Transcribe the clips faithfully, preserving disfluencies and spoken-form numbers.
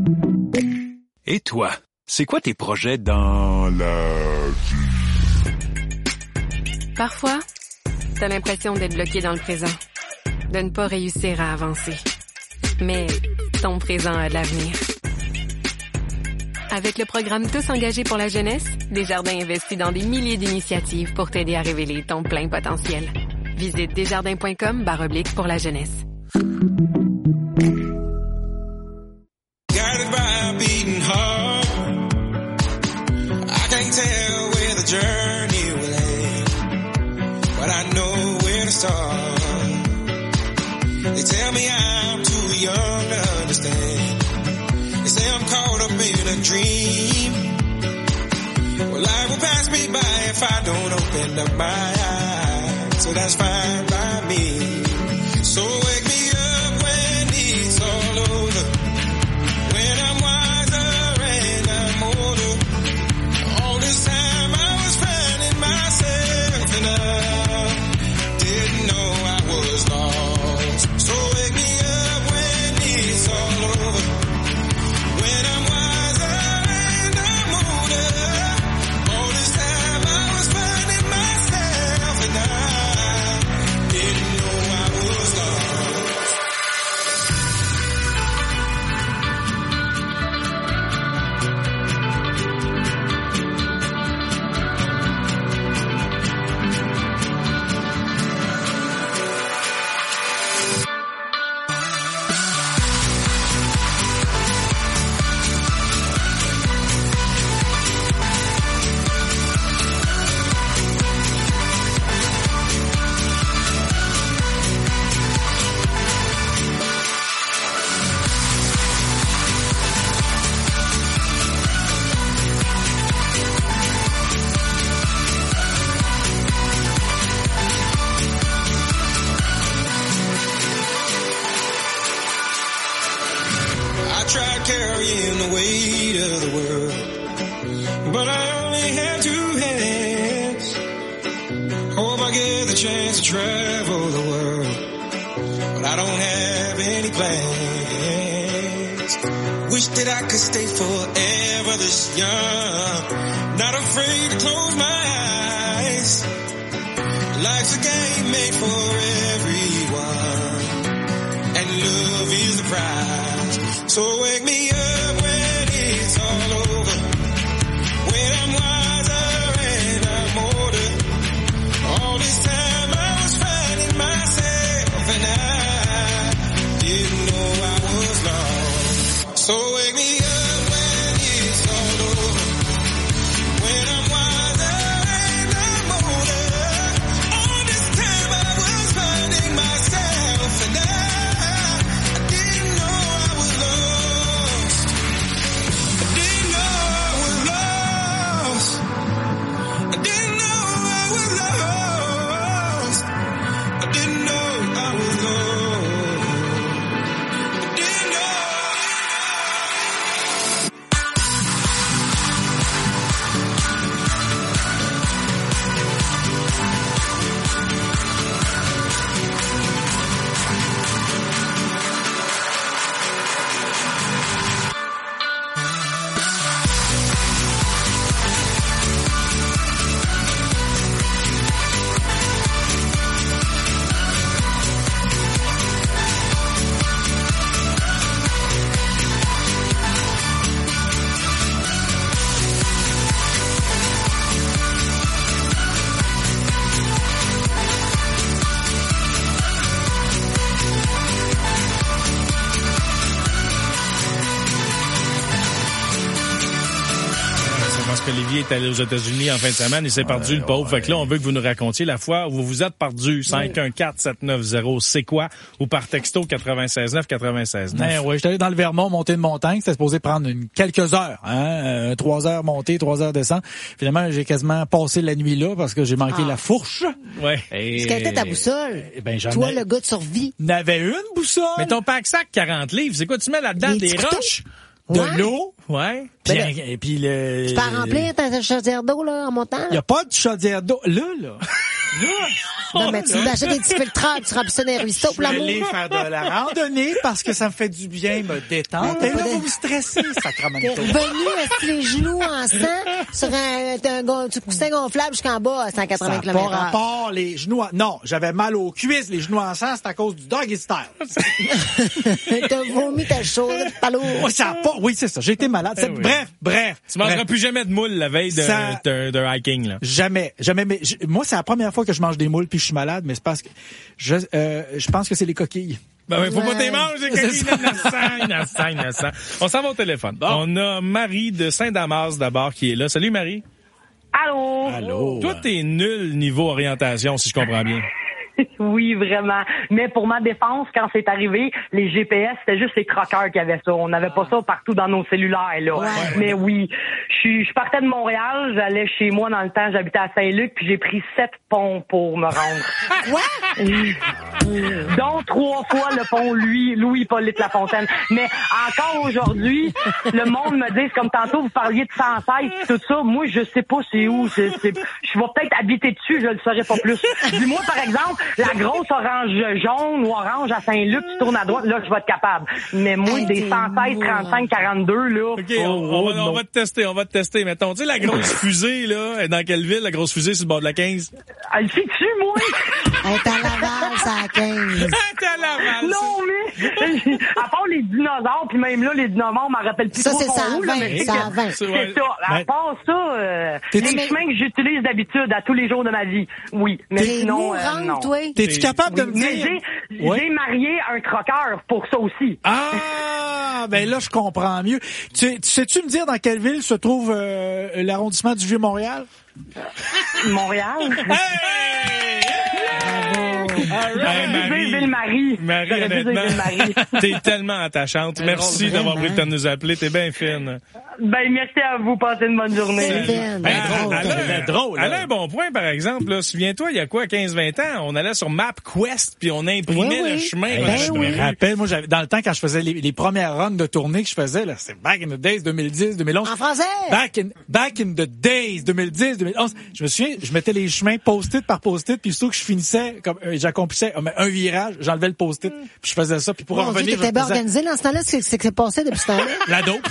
Et toi, c'est quoi tes projets dans la vie? Parfois, t'as l'impression d'être bloqué dans le présent, de ne pas réussir à avancer. Mais ton présent a de l'avenir. Avec le programme Tous engagés pour la jeunesse, Desjardins investit dans des milliers d'initiatives pour t'aider à révéler ton plein potentiel. Visite desjardins.com barre oblique pour la jeunesse. Guided by a beating heart, I can't tell where the journey will end, but I know where to start. They tell me I'm too young to understand. They say I'm caught up in a dream. Well, life will pass me by if I don't open up my eyes, so that's fine by me. So wake me up when it's all over, when I'm wiser and I'm older. All this time I was finding myself and I didn't know I was lost. So wake me up when it's all over, when I'm wiser and I'm older. All this time I was finding myself and I didn't know I was lost. I tried carrying the weight of the world, but I only had two hands. Hope I get the chance to travel the world, but I don't have any plans. Wish that I could stay forever this young, not afraid to close my eyes. Life's a game made for everyone, and love is the prize. So wake me up when it's all over, when I'm wiser and I'm older. All this time I was finding myself and I didn't know I was lost. So wake me up when it's all over, when I'm wiser and I'm older. All this time I was finding myself and I didn't know I was lost. I didn't know I was lost. I didn't know I was lost. I didn't know I was lost. I didn't know. Olivier est allé aux États-Unis en fin de semaine, il s'est ouais, perdu le pauvre. Ouais. Fait que là, on veut que vous nous racontiez la fois où vous vous êtes perdu. cinq un quatre sept neuf zéro, c'est quoi? Ou par texto quatre-vingt-seize neuf quatre-vingt-seize neuf. Ben, ouais, j'étais allé dans le Vermont, monter une montagne. C'était supposé prendre une, quelques heures, hein. Euh, trois heures montée, trois heures descente. Finalement, j'ai quasiment passé la nuit là parce que j'ai manqué ah. la fourche. Ouais. Et... Est-ce qu'elle était ta boussole? Eh ben, j'en Toi, ai... le gars de survie. N'avais une boussole. Mais ton pack-sac quarante livres, c'est quoi? Tu mets là-dedans des, des roches? De ouais. l'eau. Ouais. Puis, Ben et puis le... Tu peux remplir ta chaudière d'eau, là, en montant? Il n'y a pas de chaudière d'eau. Là, là. Là. Non, mais tu achètes des petits filtreurs, tu remplis ça dans les ruisseaux pour Je vais l'amour. aller faire de la randonnée parce que ça me fait du bien, me détendre. Et là, vous me stressez, T'es Sacramento. revenu avec les genoux en sang sur un, un, un coussin gonflable jusqu'en bas à cent Ça quatre-vingts n'a pas kilomètres heure. rapport, les genoux en... Non, j'avais mal aux cuisses, les genoux en sang, c'est à cause du doggy style. T'as vomi ta chose, pas lourd. Oui, ça a pas... Oui, c'est ça, j'ai été malade. C'est- Eh oui. Bref, bref. Tu mangeras bref. plus jamais de moules la veille d'un Ça- d'un- d'un hiking, là. Jamais, jamais. Mais je- moi, c'est la première fois que je mange des moules puis je suis malade, mais c'est parce que je, euh, je pense que c'est les coquilles. Ben oui, faut pas Ouais. t'y manger, C'est coquille, ça. innocent, innocent, innocent. On s'en va au téléphone. On a Marie de Saint-Damas d'abord qui est là. Salut Marie. Allô? Allô. Toi, t'es nul niveau orientation, si je comprends bien. Oui, vraiment. Mais pour ma défense, quand c'est arrivé, les G P S, c'était juste les croqueurs qui avaient ça. On n'avait pas ça partout dans nos cellulaires, là. Ouais. Mais oui, je suis, je partais de Montréal, j'allais chez moi dans le temps, j'habitais à Saint-Luc, puis j'ai pris sept ponts pour me rendre. Quoi? Dont trois fois le pont Louis, Louis-Hippolyte Lafontaine. Mais encore aujourd'hui, le monde me dit, comme tantôt vous parliez de cent seize pis tout ça, moi je sais pas c'est où. C'est, c'est, je vais peut-être habiter dessus, je le saurais pas plus. Dis-moi par exemple, la grosse orange jaune ou orange à Saint-Luc, tu tournes à droite, là je vais être capable. Mais moi, Hey, des t'es cent seize, trente-cinq, quarante-deux, là... OK, on, on va, on va te tester, on va te tester. Mettons, tu sais, la grosse fusée, là, elle est dans quelle ville, la grosse fusée sur le bord de la quinze? Elle fait dessus, moi! Elle est à Laval, ça à quinze. T'es à Laval, Non, mais, à part les dinosaures, puis même là, les dinosaures, on m'en rappelle plus Ça, trop c'est son cent où, là, vingt, mais cent que- vingt. C'est Ouais. ça. À Mais- part ça, euh, T'es-tu- les chemins que j'utilise d'habitude à tous les jours de ma vie, oui. Mais T'es sinon, euh, mourante, non. toi. T'es-tu capable de me Mais dire... j'ai, Ouais. j'ai marié un croqueur pour ça aussi. Ah, ben là, je comprends mieux. Tu, tu sais-tu me dire dans quelle ville se trouve euh, l'arrondissement du Vieux-Montréal? Montréal. Hey! All right, J'aurais dû dire Marie. Ville-Marie. Marie, J'aurais dû dire honnêtement, Ville-Marie. t'es tellement attachante. Merci drôle, d'avoir pris le vraiment. temps de nous appeler. T'es bien fine. Ben, merci à vous. Passez une bonne journée. C'est bien. Ben, drôle. elle, a, c'est drôle, elle là. a un bon point, par exemple. Là. Souviens-toi, il y a quoi, quinze vingt ans, on allait sur MapQuest, puis on imprimait Oui, le oui. chemin. Ben dans je la me rue. rappelle, moi, j'avais, dans le temps, quand je faisais les, les premières runs de tournée que je faisais, là, c'était back in the days, deux mille dix, deux mille onze. En français? Back in, back in the days, deux mille dix, deux mille onze. Je me souviens, je mettais les chemins post-it par post-it, puis surtout que je finissais, comme, euh, j'accomplissais euh, un virage, j'enlevais le post-it, puis je faisais ça, puis pour en Mon Dieu, revenir, t'étais je bien faisais organisé dans ce temps-là, c'est c'est que c'est passé depuis ce temps-là. la dope.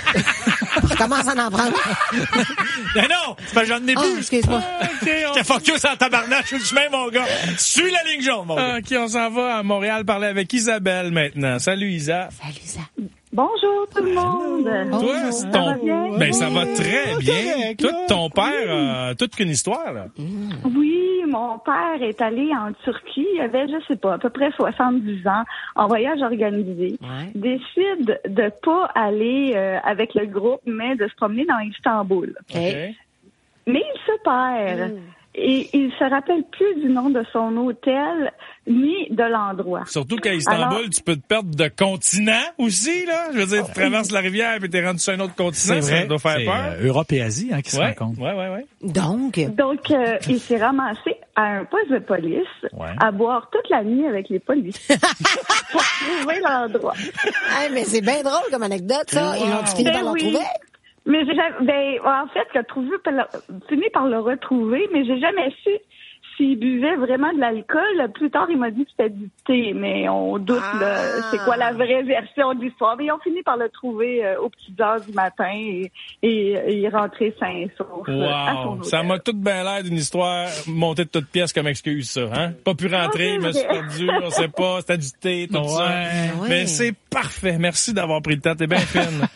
Je commence à en prendre. Mais non, c'est pas j'en ai Oh, plus. excuse-moi. OK, J'étais focus en tabarnak sur le chemin, mon gars. Suis la ligne jaune, mon gars. on... OK, on s'en va à Montréal parler avec Isabelle maintenant. Salut, Isa. Salut, ça. Bonjour tout le monde. Toi, c'est Ça ton... va bien? Ben, ça va très bien. correct, Toi, là. ton père a toute qu'une histoire, là. Oui, mon père est allé en Turquie. Il avait, je sais pas, à peu près soixante-dix ans, en voyage organisé. Ouais. Décide de pas aller euh, avec le groupe, mais de se promener dans Istanbul. OK. OK. Mais il se perd. Et il se rappelle plus du nom de son hôtel ni de l'endroit. Surtout qu'à Istanbul, Alors- tu peux te perdre de continent aussi, là. Je veux dire, tu traverses la rivière et t'es rendu sur un autre continent. C'est Ça vrai. doit faire C'est, peur. euh, Europe et Asie, hein, qui se ouais. rencontrent. ouais, ouais, ouais. Donc, Donc, euh, il s'est ramassé à un poste de police Ouais. à boire toute la nuit avec les policiers pour trouver l'endroit. hey, mais c'est bien drôle comme anecdote, ça. Ils l'ont fini Ben par le oui. retrouver? Mais j'ai jamais- ben, en fait, j'ai trouvé, fini par le retrouver, mais j'ai jamais su s'il buvait vraiment de l'alcool. Plus tard, il m'a dit que c'était du thé, mais on doute Ah. là, c'est quoi la vraie version de l'histoire. Mais ils ont fini par le trouver euh, aux petites heures du matin et, et, et il est rentré sain et sauf euh, à son Wow. hôtel. Ça m'a tout bien l'air d'une histoire montée de toutes pièces comme excuse, ça, hein? Pas pu rentrer, Ah, me suis c'est vrai. perdu, on sait pas, c'était du thé, tout ça. Ouais. Mais c'est parfait. Merci d'avoir pris le temps. T'es bien fine.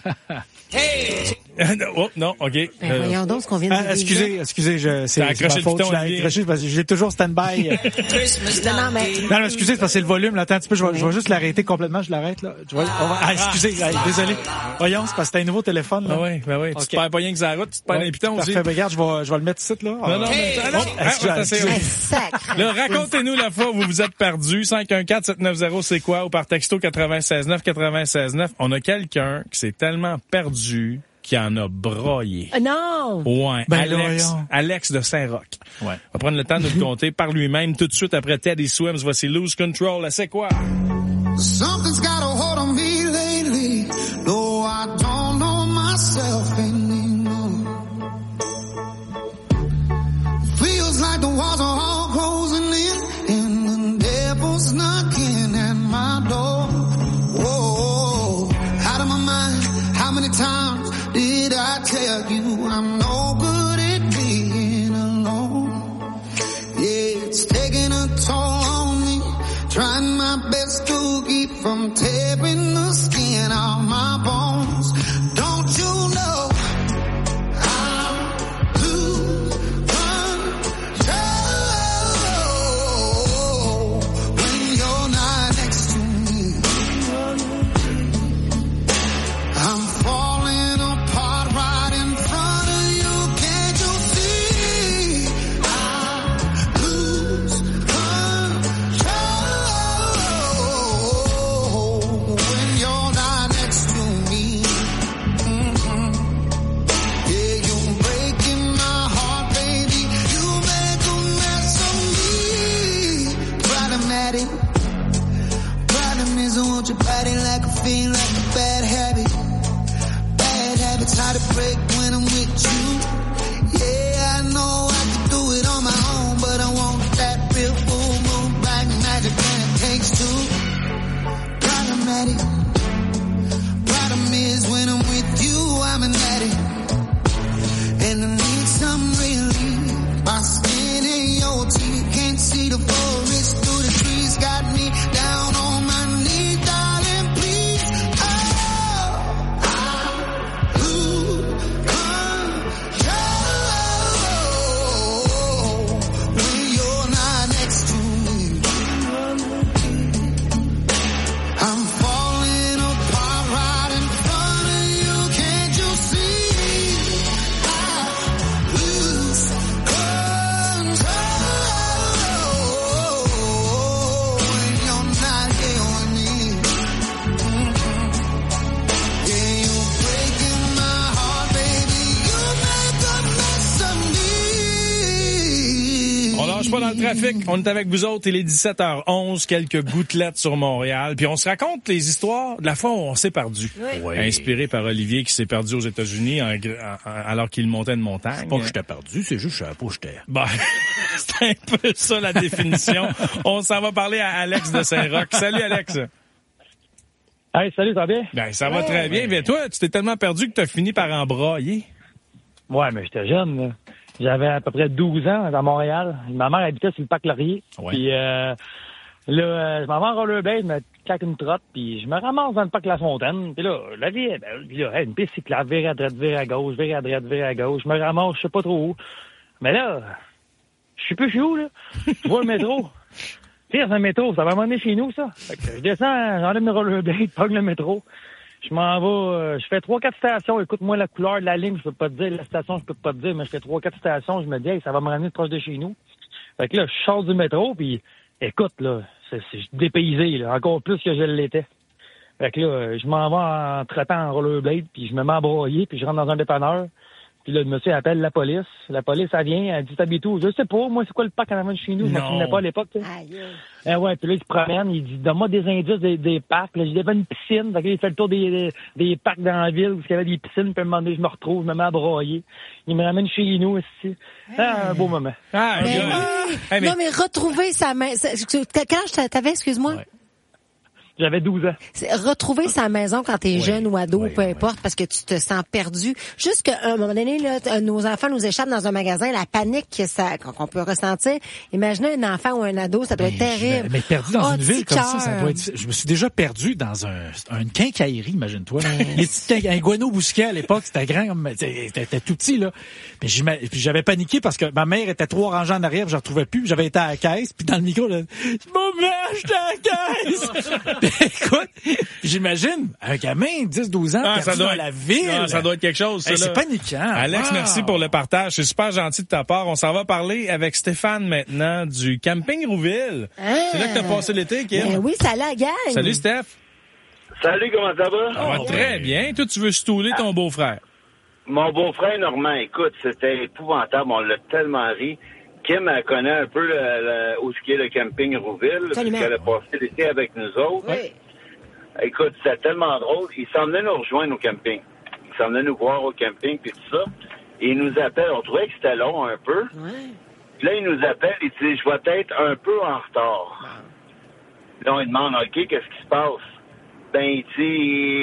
oh, non, OK. Ben, Euh, voyons donc ce qu'on vient de Ah, dire. excusez, excusez, je, c'est, T'as c'est ma accroché le faute, piton, je l'ai Olivier. accroché parce que j'ai toujours stand-by. Non, non, mais... Non, non, excusez, c'est parce que c'est le volume, là. Attends un petit peu, je vais, je vais juste l'arrêter complètement, je l'arrête, là. Je vais- on va- ah, excusez, ah, désolé. Voyons, c'est parce que t'as un nouveau téléphone, là. Ben oui, ben oui. Tu Ok. te perds pas rien que ça route, tu te perds Ouais, les pitons aussi. parfait, ben, regarde, je vais, je vais le mettre ici, là. Non, non, mais, ah, non, Oh, ah, excusez, attends, c'est- excusez. Hey, sacre. Là, racontez-nous la fois où vous vous êtes perdu. cinq un quatre sept neuf zéro, c'est quoi? Ou par texto quatre-vingt-seize neuf quatre-vingt-seize neuf. On a quelqu'un qui s'est tellement perdu qu'il en a broyé. Euh, Non! Ouais, Ben, Alex, voyons. Alex de Saint-Roch. Ouais. On va prendre le temps de le compter par lui-même tout de suite après Teddy Swims. Voici Lose Control. Là, c'est quoi? Something's got a hold on me lately, though I don't know myself. How many times did I tell you I'm no good at being alone? Yeah, it's taking a toll on me, trying my best to keep from tearing the skin off my bones. Don't you know? Your body like a fiend, like a bad habit. Bad habits hard to break when I'm with you. Yeah, I know I can do it on my own, but I want that real full moon black magic when it takes two. Problematic. Problem is when I'm with you, I'm an addict. And I need some relief. My skin and your teeth can't see the forest through the trees. Got me down on my knees. Pas dans le trafic. On est avec vous autres. Il est dix-sept heures onze. Quelques gouttelettes sur Montréal. Puis on se raconte les histoires de la fois où on s'est perdu. Oui. Oui. Inspiré par Olivier qui s'est perdu aux États-Unis en, en, alors qu'il montait une montagne. C'est pas que j'étais perdu, c'est juste que je savais pas où j'étais. Ben, c'est un peu ça la définition. On s'en va parler à Alex de Saint-Roch. Salut Alex. Hey, salut, ça va bien? Ben, ça va ouais, très bien. Mais toi, tu t'es tellement perdu que tu as fini par embrailler. Ouais, mais j'étais jeune, là. J'avais à peu près douze ans à Montréal. Ma mère habitait sur le parc Laurier. Ouais. Puis euh, là, euh, je m'en vais en rollerblade, je me claque une trotte, puis je me ramasse dans le parc La Fontaine. Puis là, la vie, ben, là, une piste cyclable, vire à droite, vire à gauche, vire à droite, vire à gauche. Je me ramasse, je sais pas trop où. Mais là, je sais plus où, là. Je vois le métro. Tu sais, c'est un métro, ça va m'emmener chez nous, ça. Fait que je descends, j'enlève mes rollerblades, pogne le métro. Je m'en vais, euh, je fais trois, quatre stations. Écoute-moi la couleur de la ligne, je peux pas te dire. La station, je peux pas te dire, mais je fais trois, quatre stations. Je me dis, hey, ça va me ramener proche de chez nous. Fait que là, je sors du métro, puis écoute, là, c'est, c'est dépaysé, là, encore plus que je l'étais. Fait que là, je m'en vais en traitant en rollerblade, puis je me mets à broyer, puis je rentre dans un dépanneur. Puis là, le monsieur appelle la police. La police, elle vient, elle dit, t'habites où? Je sais pas, moi, c'est quoi le parc en avant de chez nous? Je me souvenais pas à l'époque, tu sais. Eh ouais, puis là, il se promène, il dit, donne-moi des indices des, des parcs. Là, j'ai une piscine. Fait que là, il fait le tour des, des, des parcs dans la ville où il y avait des piscines, puis à un moment donné, je me retrouve, je me mets à broyer. Il me ramène chez nous, ici. Ah, un beau moment. Ah, mais oui. Hey, mais... Non, mais retrouver sa main. Quand je t'avais, excuse-moi? Ouais. J'avais douze ans. C'est retrouver sa maison quand t'es oui, jeune ou ado, oui, peu importe, oui. Parce que tu te sens perdu. Juste qu'à un moment donné, là, nos enfants nous échappent dans un magasin, la panique que ça, qu'on peut ressentir. Imaginez un enfant ou un ado, ça doit être mais terrible. Je, mais perdu dans oh, une ville comme ça, ça doit être... Je me suis déjà perdu dans un, une quincaillerie, imagine-toi. Les petits, un guano bousquet à l'époque, c'était grand, c'était tout petit, là. Puis j'avais paniqué parce que ma mère était trop rangée en arrière, je la retrouvais plus, j'avais été à la caisse, puis dans le micro, là, maman, j'étais à la caisse! Écoute, j'imagine, un gamin, dix douze ans, ah, ça doit dans la ville. Ah, ça doit être quelque chose, ça, hey, c'est paniquant. Alex, wow. Merci pour le partage. C'est super gentil de ta part. On s'en va parler avec Stéphane maintenant du camping Rouville. Ah. C'est là que t'as passé l'été, Kim. Ben oui, ça la gagne. Salut, Steph. Salut, comment ça va? Ça va oh, très ouais. bien. Toi, tu veux stouler ton beau-frère. Mon beau-frère, Normand, écoute, c'était épouvantable. On l'a tellement ri. Kim, elle connaît un peu le, le, où est le camping Rouville, puisqu'elle a passé l'été avec nous autres. Oui. Écoute, c'était tellement drôle. Il s'en venait nous rejoindre au camping. Il s'en venait nous voir au camping, puis tout ça. Et il nous appelle. On trouvait que c'était long un peu. Oui. Puis là, il nous appelle. Il dit, je vais être un peu en retard. Wow. Là, on lui demande, OK, qu'est-ce qui se passe? Ben, il dit, je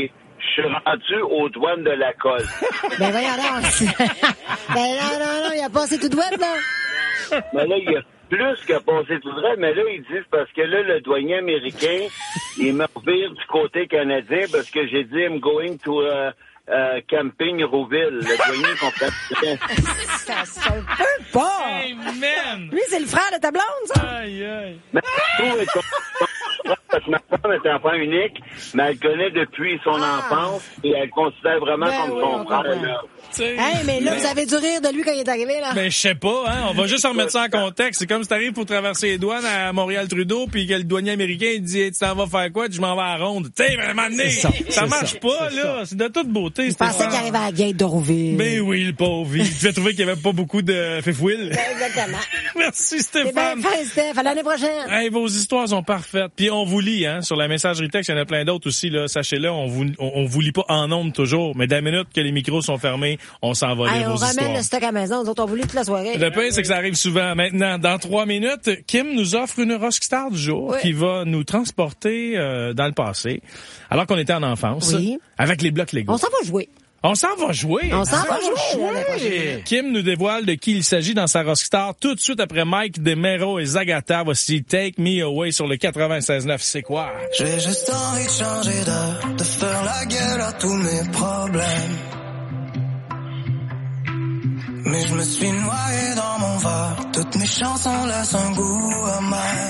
je suis rendu aux douanes de la colle. Ben voyons donc. Ben non, non, non, il a passé tout douane, là. Mais là, il y a plus que passé tout droit, mais là, ils disent parce que là, le douanier américain, il me revire du côté canadien parce que j'ai dit, I'm going to uh, uh, Camping Rouville. Le douanier comprend rien. Ça se peut pas! Hey, man! Lui, c'est le frère de ta blonde, ça? Aïe, aïe. Mais tout est comme... Parce que ma femme est enfant unique, mais elle connaît depuis son ah. enfance et elle le considère vraiment ben comme oui, son frère. Là. Hey, mais là, mais... vous avez dû rire de lui quand il est arrivé, là. Ben, je sais pas, hein. On va juste remettre ça en contexte. C'est comme si t'arrives pour traverser les douanes à Montréal-Trudeau, puis que le douanier américain, il dit, hey, tu t'en vas faire quoi? Je m'en vais à la ronde. Tu sais, vraiment, ça, ça marche ça, pas, là. Ça. C'est de toute beauté. Je pensais qu'il arrivait à la gate de Rouville. Ben oui, le pauvre. Il devait trouver qu'il y avait pas beaucoup de fifouilles. Ben, exactement. Merci, Stéphane. C'est bien fin, Steph. À l'année prochaine. Hey, vos histoires sont parfaites. Puis on vous lit, hein, sur la messagerie texte. Il y en a plein d'autres aussi, là. Sachez-le, on vous, on, on vous lit pas en nombre toujours. Mais dès la minute que les micros sont fermés, on s'en va lire hey, vos on histoires. ramène le stock à la maison. Nous autres, on vous lit toute la soirée. Le pire, c'est que ça arrive souvent. Maintenant, dans trois minutes, Kim nous offre une rockstar du jour oui. qui va nous transporter euh, dans le passé, alors qu'on était en enfance, oui. avec les blocs Lego. On s'en va jouer. On s'en va jouer. On s'en va jouer. jouer. Kim nous dévoile de qui il s'agit dans sa rockstar tout de suite après Mike DeMero et Zagata. Voici Take Me Away sur le quatre-vingt-seize neuf. C'est quoi? J'ai juste envie de changer d'heure, de faire la gueule à tous mes problèmes. Mais je me suis noyé dans mon verre, toutes mes chansons laissent un goût amer.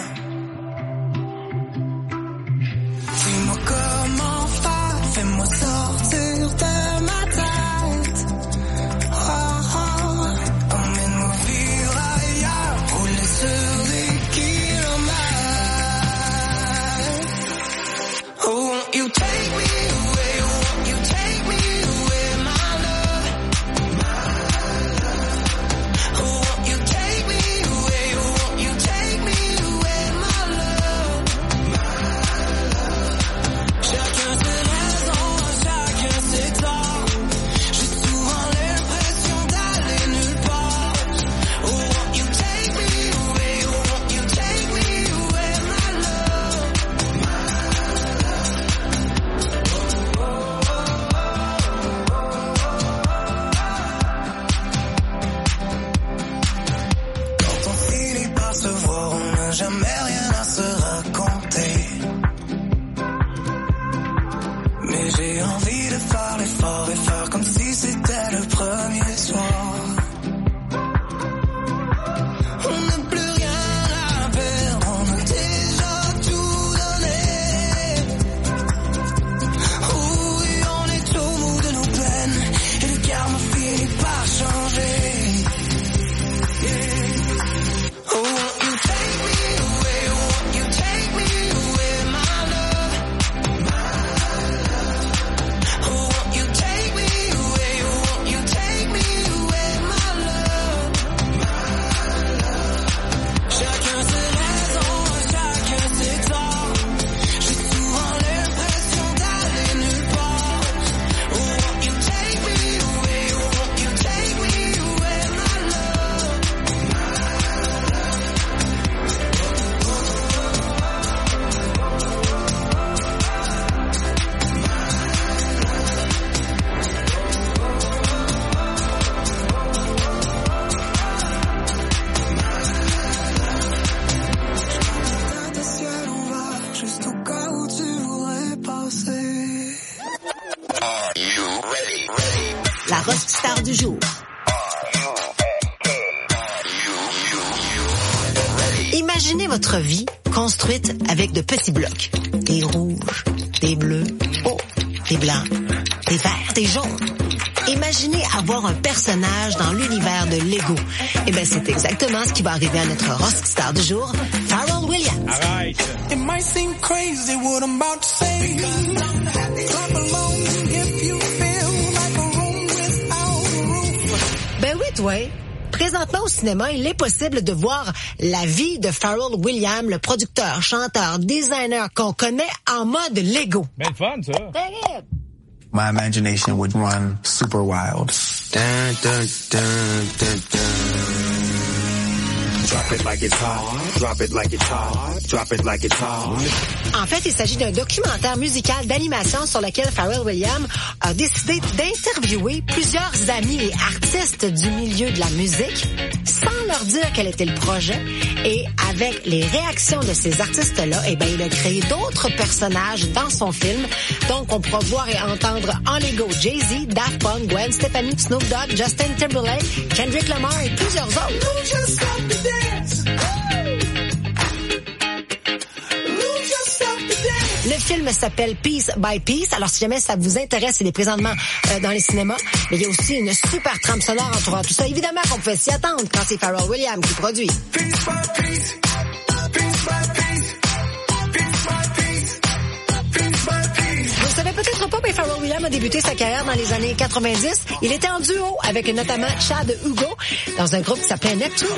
Dis-moi comment faire, fais-moi sortir de ma tête. Oh, oh, emmène-moi vivre ailleurs, rouler sur des kilomètres. Oh, won't you take me away, won't you take me away, my love. Oh, won't you take me away, won't you take me away, my love. Chacun ses raisons, chacun ses torts. J'ai souvent l'impression d'aller nulle part. Oh, won't you take me away, won't you take me away, my love. Quand on finit par se voir, on n'a jamais rien à se raconter. Mais j'ai envie de faire l'effort et faire comme si c'était le premier soir. On n'a plus rien à perdre, on a déjà tout donné. Oh oui, on est au bout de nos peines et le karma finit par changer. Oh, won't you take me away, won't you take me away, my love. Oh, won't you take me away, won't you take me away, my love. Chacun ses raisons, chacun ses torts. J'ai souvent l'impression d'aller nulle part. Oh, won't you take me away, won't you take me away, my love. Des ciels ouverts, juste au cas où tu voudrais passer. La rockstar du jour. Imaginez votre vie construite avec de petits blocs. Des rouges, des bleus, oh, des blancs, des verts, des jaunes. Imaginez avoir un personnage dans l'univers de Lego. Eh bien, c'est exactement ce qui va arriver à notre rockstar du jour, Pharrell Williams. Arrête. It might seem crazy what I'm about to say. Clap along if you feel like a room without a roof. Ben oui, toi. Présentement au cinéma, il est possible de voir la vie de Pharrell Williams, le producteur, chanteur, designer qu'on connaît en mode Lego. Ben fun, ça. Terrible. My imagination would run super wild. Dun, dun, dun, dun, dun. Drop it like it's hot. Drop it like it's hot. Drop it like it's hot. En fait, il s'agit d'un documentaire musical d'animation sur lequel Pharrell Williams a décidé d'interviewer plusieurs amis et artistes du milieu de la musique sans leur dire quel était le projet. Et avec les réactions de ces artistes-là, eh ben, il a créé d'autres personnages dans son film. Donc, on pourra voir et entendre en Lego Jay-Z, Daft Punk, Gwen Stefani, Snoop Dogg, Justin Timberlake, Kendrick Lamar et plusieurs autres. Le film s'appelle Piece by Piece. Alors, si jamais ça vous intéresse, il est présentement euh, dans les cinémas. Mais il y a aussi une super trame sonore entourant tout ça. Évidemment qu'on pouvait s'y attendre quand c'est Pharrell Williams qui produit. Piece by piece. Piece by piece. Piece by piece. Piece by piece. Vous le savez peut-être pas, mais Pharrell Williams a débuté sa carrière dans les années quatre-vingt-dix. Il était en duo avec notamment Chad Hugo dans un groupe qui s'appelait Neptune.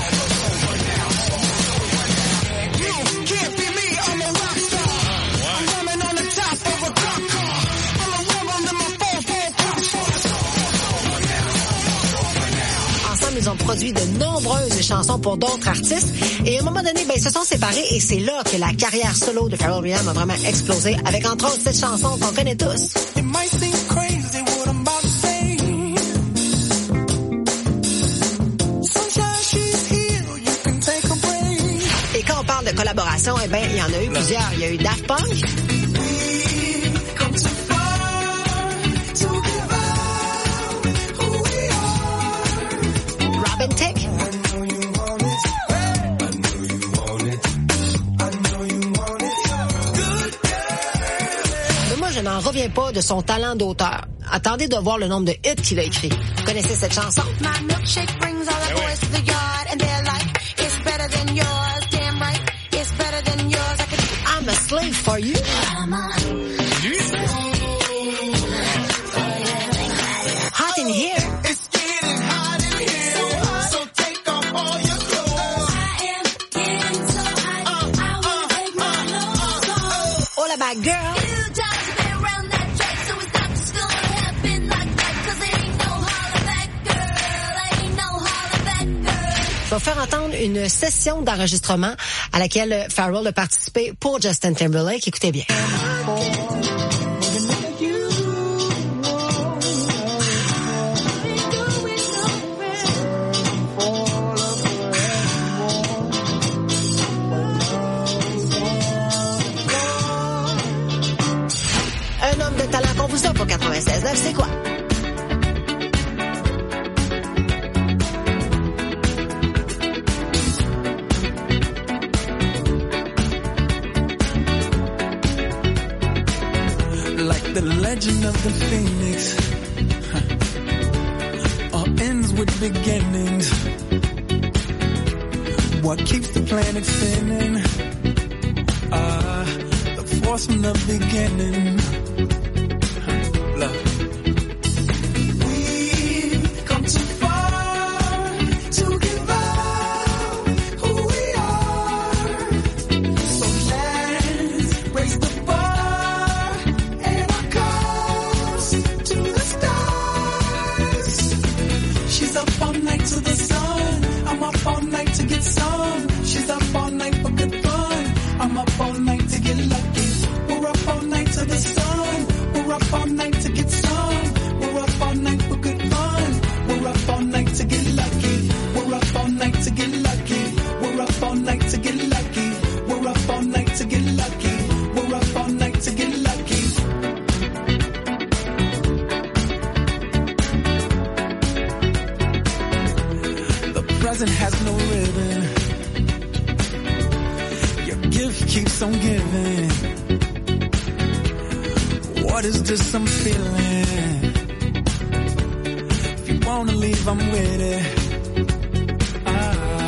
Ils ont produit de nombreuses chansons pour d'autres artistes. Et à un moment donné, ben, ils se sont séparés et c'est là que la carrière solo de Pharrell Williams a vraiment explosé avec entre autres cette chanson qu'on connaît tous. Et quand on parle de collaboration, eh ben, il y en a eu plusieurs. Il y a eu Daft Punk. Je n'en reviens pas de son talent d'auteur. Attendez de voir le nombre de hits qu'il a écrit. Vous connaissez cette chanson? I'm a slave for you. Hot in here. All about girl. Va faire entendre une session d'enregistrement à laquelle Pharrell a participé pour Justin Timberlake. Écoutez bien. Un homme de talent qu'on vous offre pour quatre-vingt-seize neuf, c'est quoi? The legend of the phoenix huh. All ends with beginnings. What keeps the planet spinning? Ah, uh, the force from the beginning. Huh. Love. We've come too far to give up who we are. So let's raise the bar. To the sun, I'm up all night to get some. She's up all night for good fun. I'm up all night to get lucky. We're up all night to the sun. We're up all night to get some. We're up all night for good fun. We're up all night to get lucky. We're up all night to get lucky. We're up all night to get lucky. We're up all night to get lucky. We're up all night to get lucky. Present has no ribbon. Your gift keeps on giving. What is this I'm feeling? If you wanna leave, I'm with it. Ah.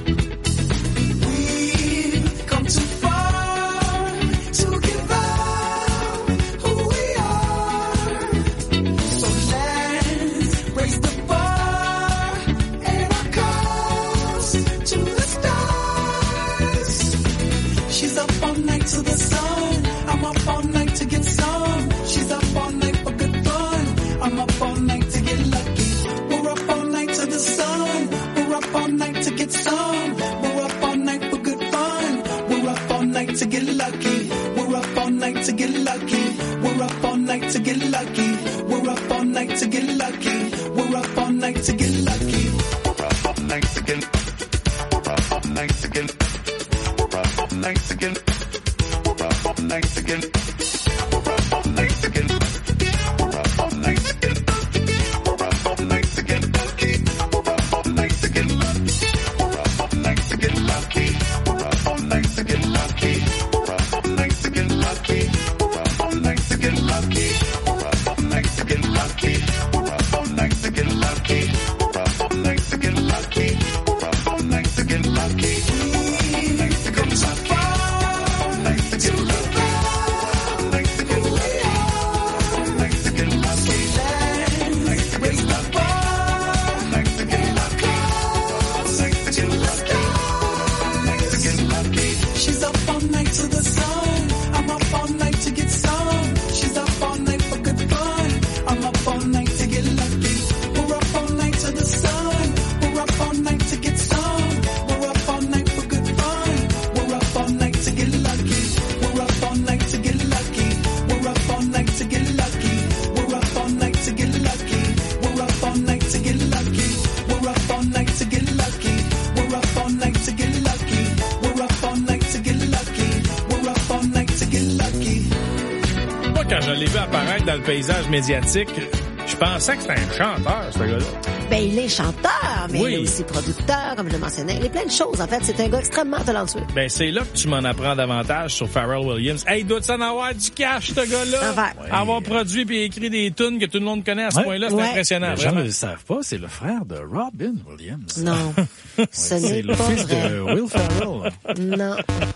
We've come too far to give up who we are. So let's raise the bar and our cause to the stars. She's up all night to the sun. I'm up all night to get some. She's up all night for good fun. I'm up all night to get lucky. We're up all night to the sun. We're up all night to get get some. We're up all night for good fun. We're up all night to get lucky. We're up all night to get lucky. We're up all night to get lucky. We're up all night to get lucky. We're up all night to get lucky. We're up all night to get. We're up all night to get. We're up all night to get. We're up all night to get. We're up all night to get. We're up all night to get. We're up all night to get lucky. We're up all night to get lucky. We're up all night to get lucky. We're up all night to get lucky. We're up all night to get lucky. We're up all night to get lucky. We're up all night to get lucky. We're up all night to get lucky. We're up all night to get lucky. We're up all night to get lucky. She's up all night to the sun. I'm up all night to get some. She's up all night for good fun. I'm up all night to get lucky. We're up all night to the sun. We're up all night to get some. We're up all night for good fun. We're up all night to get lucky. We're up all night to get lucky. We're up all night to get lucky. We're up all night to get lucky. We're up all night to get lucky. We're up all night to get lucky. We're up all night to get lucky. We're up all night to get lucky. We're up all night to get lucky. Moi, quand je l'ai vu apparaître dans le paysage médiatique, je pensais que c'était un chanteur, ce gars-là. Ben, il est chanteur, mais Oui. il est aussi producteur, comme je le mentionnais. Il est plein de choses, en fait. C'est un gars extrêmement talentueux. Ben, c'est là que tu m'en apprends davantage sur Pharrell Williams. Hey, il doit en avoir du cash, ce gars-là. Ouais. Avoir produit puis écrit des tunes que tout le monde connaît à ce Ouais. point-là, c'est Ouais. impressionnant. Les gens ne vraiment. le savent pas, c'est le frère de Robin Williams. Non, ce n'est C'est le pas fils vrai. de Will Ferrell. Non.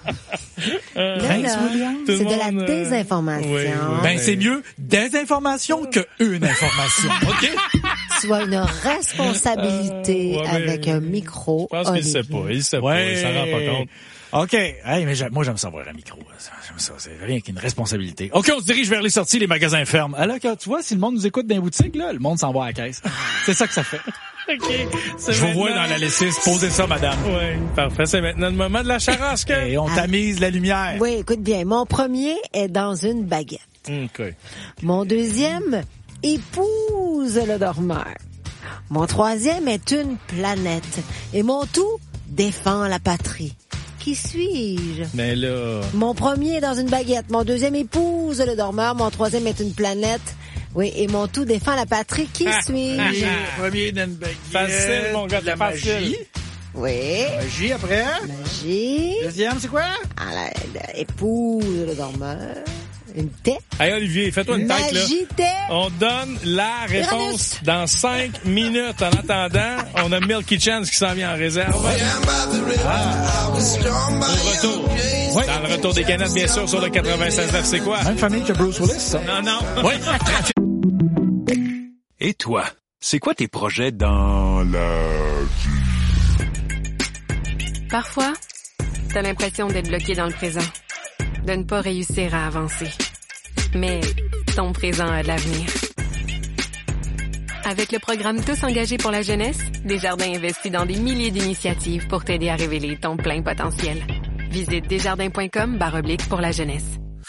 Là, Prince là, William? Tout le c'est de la monde, euh, désinformation. oui, oui. Ben, c'est mieux des informations que une information. OK? Tu as une responsabilité Euh, ouais, avec mais- un micro. Je pense qu'il Olivier. sait pas. Il sait pas. Ouais. Il s'en rend pas compte. OK. Hey, mais j'aime- moi, j'aime savoir un micro. J'aime ça. C'est rien qu'une responsabilité. OK, on se dirige vers les sorties, les magasins ferment. Alors que tu vois, si le monde nous écoute dans les boutiques, là, le monde s'en va à la caisse. C'est ça que ça fait. OK. C'est Je vous vois maintenant- dans la lessive. Posez ça, madame. Oui, parfait. C'est maintenant le moment de la charasque. Et on tamise la lumière. Oui, écoute bien. Mon premier est dans une baguette. OK. Mon deuxième épouse le dormeur. Mon troisième est une planète. Et mon tout défend la patrie. Qui suis-je? Mais là... Mon premier est dans une baguette. Mon deuxième épouse le dormeur. Mon troisième est une planète. Oui, et mon tout défend la patrie. Qui Ah, suis-je? ah, Premier d'une baguette. Facile, mon gars, de la facile. magie. Oui. Magie après. Magie. Deuxième, c'est quoi? Ah, la- la- épouse le dormeur. Une tête. Hey, Olivier, fais-toi une tête, là. Magie tête. On donne la réponse Uranus. dans cinq minutes. En attendant, on a Milky Chance qui s'en vient en réserve. Ah. Au retour. Oui. Dans le retour des canettes, bien sûr, sur le quatre-vingt-seize neuf. C'est quoi? Même famille que Bruce Willis, ça. Non, non. Oui. Et toi, c'est quoi tes projets dans la Parfois, t'as l'impression d'être bloqué dans le présent, de ne pas réussir à avancer. Mais ton présent a de l'avenir. Avec le programme Tous engagés pour la jeunesse, Desjardins investit dans des milliers d'initiatives pour t'aider à révéler ton plein potentiel. Visite desjardins.com barre oblique pour la jeunesse.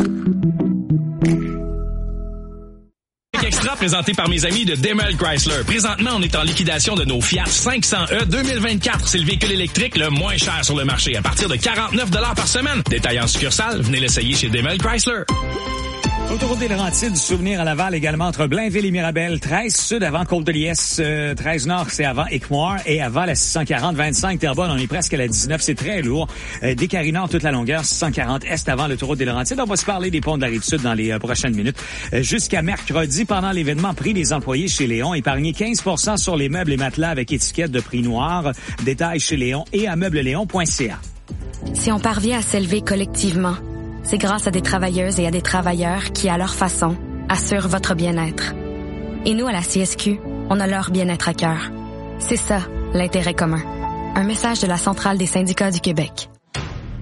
Extra présenté par mes amis de Demel Chrysler. Présentement, on est en liquidation de nos Fiat cinq cents E deux mille vingt-quatre. C'est le véhicule électrique le moins cher sur le marché, à partir de quarante-neuf dollars par semaine. Détail en succursale, venez l'essayer chez Demel Chrysler. Autoroute des Laurentides, souvenir à Laval également entre Blainville et Mirabel. treize sud avant Côte-de-Liesse, euh, treize nord c'est avant Équimoire et avant la six cent quarante, vingt-cinq Terrebonne, on est presque à la dix-neuf, c'est très lourd. Euh, des Carins toute la longueur, six cent quarante est avant l'autoroute des Laurentides. On va se parler des ponts de la Rive-Sud dans les euh, prochaines minutes. Euh, jusqu'à mercredi, pendant l'événement Prix des employés chez Léon, épargnez quinze pour cent sur les meubles et matelas avec étiquette de prix noir. Détails chez Léon et à meublesléon point c a. Si on parvient à s'élever collectivement, c'est grâce à des travailleuses et à des travailleurs qui, à leur façon, assurent votre bien-être. Et nous, à la C S Q, on a leur bien-être à cœur. C'est ça, l'intérêt commun. Un message de la Centrale des syndicats du Québec.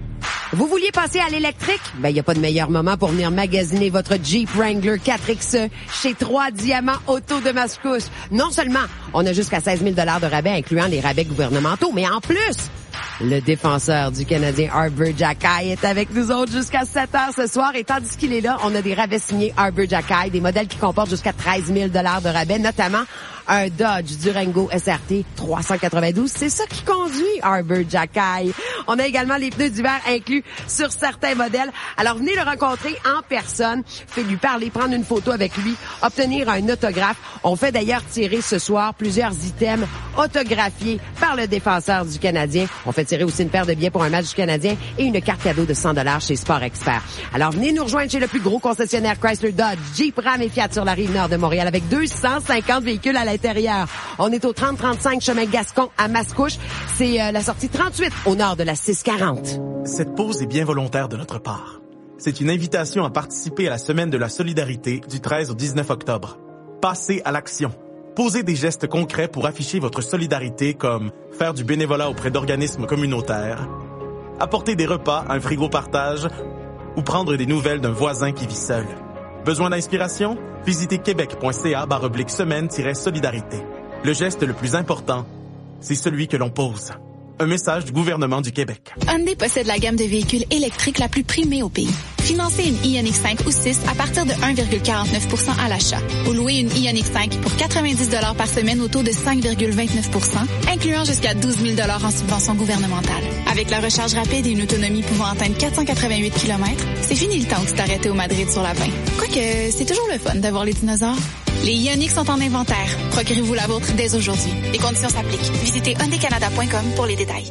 Vous vouliez passer à l'électrique? Ben, il n'y a pas de meilleur moment pour venir magasiner votre Jeep Wrangler quatre X E chez trois Diamants Auto de Mascouche. Non seulement on a jusqu'à seize mille dollars de rabais, incluant les rabais gouvernementaux, mais en plus, le défenseur du Canadien Arbor Xhekaj est avec nous autres jusqu'à sept heures ce soir. Et tandis qu'il est là, on a des rabais signés Arbor Xhekaj, des modèles qui comportent jusqu'à treize mille dollars de rabais, notamment un Dodge Durango S R T trois cent quatre-vingt-douze. C'est ça qui conduit Arbor Xhekaj. On a également les pneus d'hiver inclus sur certains modèles. Alors venez le rencontrer en personne, faites lui parler, prendre une photo avec lui, obtenir un autographe. On fait d'ailleurs tirer ce soir plusieurs items autographiés par le défenseur du Canadien. On fait tirer aussi une paire de billets pour un match du Canadien et une carte cadeau de cent dollars chez Sport Expert. Alors venez nous rejoindre chez le plus gros concessionnaire Chrysler, Dodge, Jeep, Ram et Fiat sur la rive nord de Montréal avec deux cent cinquante véhicules à l'intérieur. On est au trente trente-cinq chemin Gascon à Mascouche. C'est euh, la sortie trente-huit au nord de la six quarante. Cette pause est bien volontaire de notre part. C'est une invitation à participer à la Semaine de la solidarité du treize au dix-neuf octobre. Passez à l'action. Posez des gestes concrets pour afficher votre solidarité comme faire du bénévolat auprès d'organismes communautaires, apporter des repas, un frigo partage ou prendre des nouvelles d'un voisin qui vit seul. Besoin d'inspiration? Visitez québec.ca barre oblique semaine-solidarité. Le geste le plus important, c'est celui que l'on pose. Un message du gouvernement du Québec. Hyundai possède la gamme de véhicules électriques la plus primée au pays. Financez une Ioniq cinq ou six à partir de un virgule quarante-neuf pour cent à l'achat. Ou louez une Ioniq cinq pour quatre-vingt-dix dollars par semaine au taux de cinq virgule vingt-neuf pour cent, incluant jusqu'à douze mille dollars en subvention gouvernementale. Avec la recharge rapide et une autonomie pouvant atteindre quatre cent quatre-vingt-huit kilomètres, c'est fini le temps où tu t'arrêtais au Madrid sur la vingt. Quoique, c'est toujours le fun de voir les dinosaures. Les Ioniq sont en inventaire. Procurez-vous la vôtre dès aujourd'hui. Les conditions s'appliquent. Visitez hyundai canada point com pour les détails.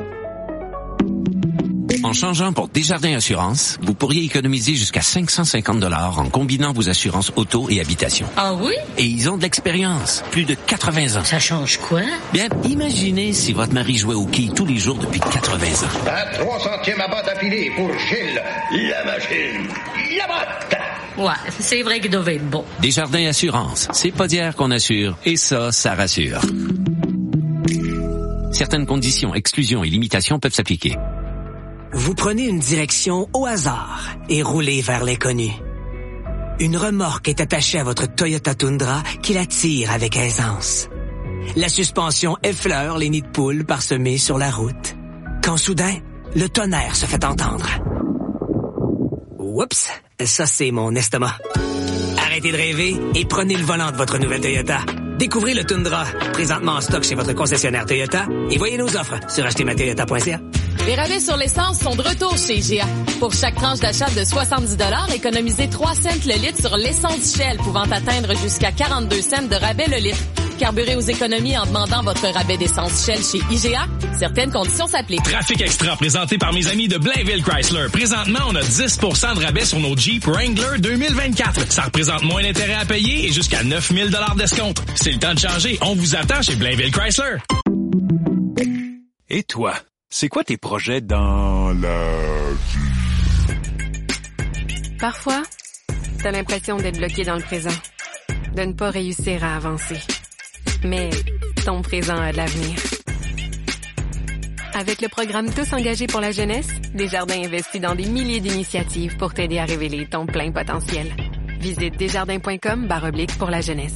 En changeant pour Desjardins Assurance, vous pourriez économiser jusqu'à cinq cent cinquante dollars en combinant vos assurances auto et habitation. Ah oui? Et ils ont de l'expérience, plus de quatre-vingts ans. Ça change quoi? Bien, imaginez si votre mari jouait au quilles tous les jours depuis quatre-vingts ans. Un trois centièmes à batte affilée pour Gilles, la machine, la batte. Ouais, c'est vrai qu'il devait être bon. Desjardins Assurance, c'est pas d'hier qu'on assure, et ça, ça rassure. Certaines conditions, exclusions et limitations peuvent s'appliquer. Vous prenez une direction au hasard et roulez vers l'inconnu. Une remorque est attachée à votre Toyota Tundra qui la tire avec aisance. La suspension effleure les nids de poules parsemés sur la route. Quand soudain, le tonnerre se fait entendre. Oups, ça c'est mon estomac. Arrêtez de rêver et prenez le volant de votre nouvelle Toyota. Découvrez le Tundra, présentement en stock chez votre concessionnaire Toyota, et voyez nos offres sur acheter ma toyota point c a. Les rabais sur l'essence sont de retour chez I G A. Pour chaque tranche d'achat de soixante-dix dollars, économisez trois cents le litre sur l'essence Shell, pouvant atteindre jusqu'à quarante-deux cents de rabais le litre. Carburez aux économies en demandant votre rabais d'essence Shell chez I G A. Certaines conditions s'appliquent. Trafic Extra, présenté par mes amis de Blainville Chrysler. Présentement, on a dix pour cent de rabais sur nos Jeep Wrangler deux mille vingt-quatre. Ça représente moins d'intérêt à payer et jusqu'à neuf mille dollars d'escompte. C'est le temps de changer. On vous attend chez Blainville Chrysler. Et toi, c'est quoi tes projets dans la vie? Parfois, t'as l'impression d'être bloqué dans le présent, de ne pas réussir à avancer. Mais ton présent a de l'avenir. Avec le programme Tous engagés pour la jeunesse, Desjardins investit dans des milliers d'initiatives pour t'aider à révéler ton plein potentiel. Visite desjardins point com barre oblique pour la jeunesse.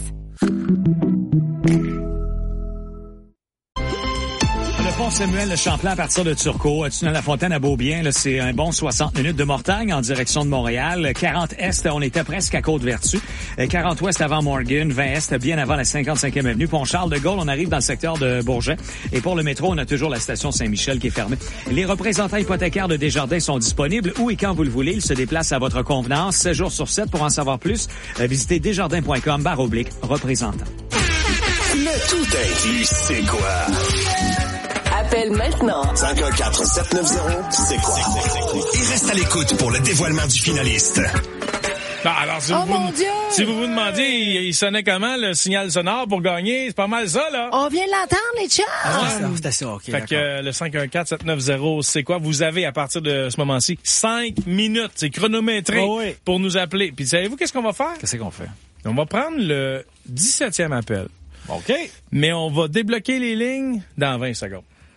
Pont Samuel Champlain à partir de Turcot, tunnel La Fontaine à Beaubien, là, c'est un bon soixante minutes de Mortagne en direction de Montréal. quarante Est, on était presque à Côte-Vertu. quarante Ouest avant Morgan, vingt Est bien avant la cinquante-cinquième avenue. Pont Charles-de-Gaulle, on arrive dans le secteur de Bourget. Et pour le métro, on a toujours la station Saint-Michel qui est fermée. Les représentants hypothécaires de Desjardins sont disponibles où et quand vous le voulez. Ils se déplacent à votre convenance, sept jours sur sept. Pour en savoir plus, visitez desjardins point com barre oblique représentant. Le tout inclus, c'est quoi? Appelle maintenant. cinq un quatre sept neuf zéro, c'est quoi? Et reste à l'écoute pour le dévoilement du finaliste. Non, alors, si, oh vous, mon Dieu! si vous vous demandiez, il, il sonnait comment le signal sonore pour gagner? C'est pas mal ça, là. On vient de l'entendre, les chats! Ah, c'était ça, OK. Fait que euh, le cinq un quatre sept neuf zéro, c'est quoi? Vous avez, à partir de ce moment-ci, cinq minutes. C'est chronométré oh oui. pour nous appeler. Puis savez-vous qu'est-ce qu'on va faire? Qu'est-ce qu'on fait? On va prendre le dix-septième appel. OK. Mais on va débloquer les lignes dans vingt secondes.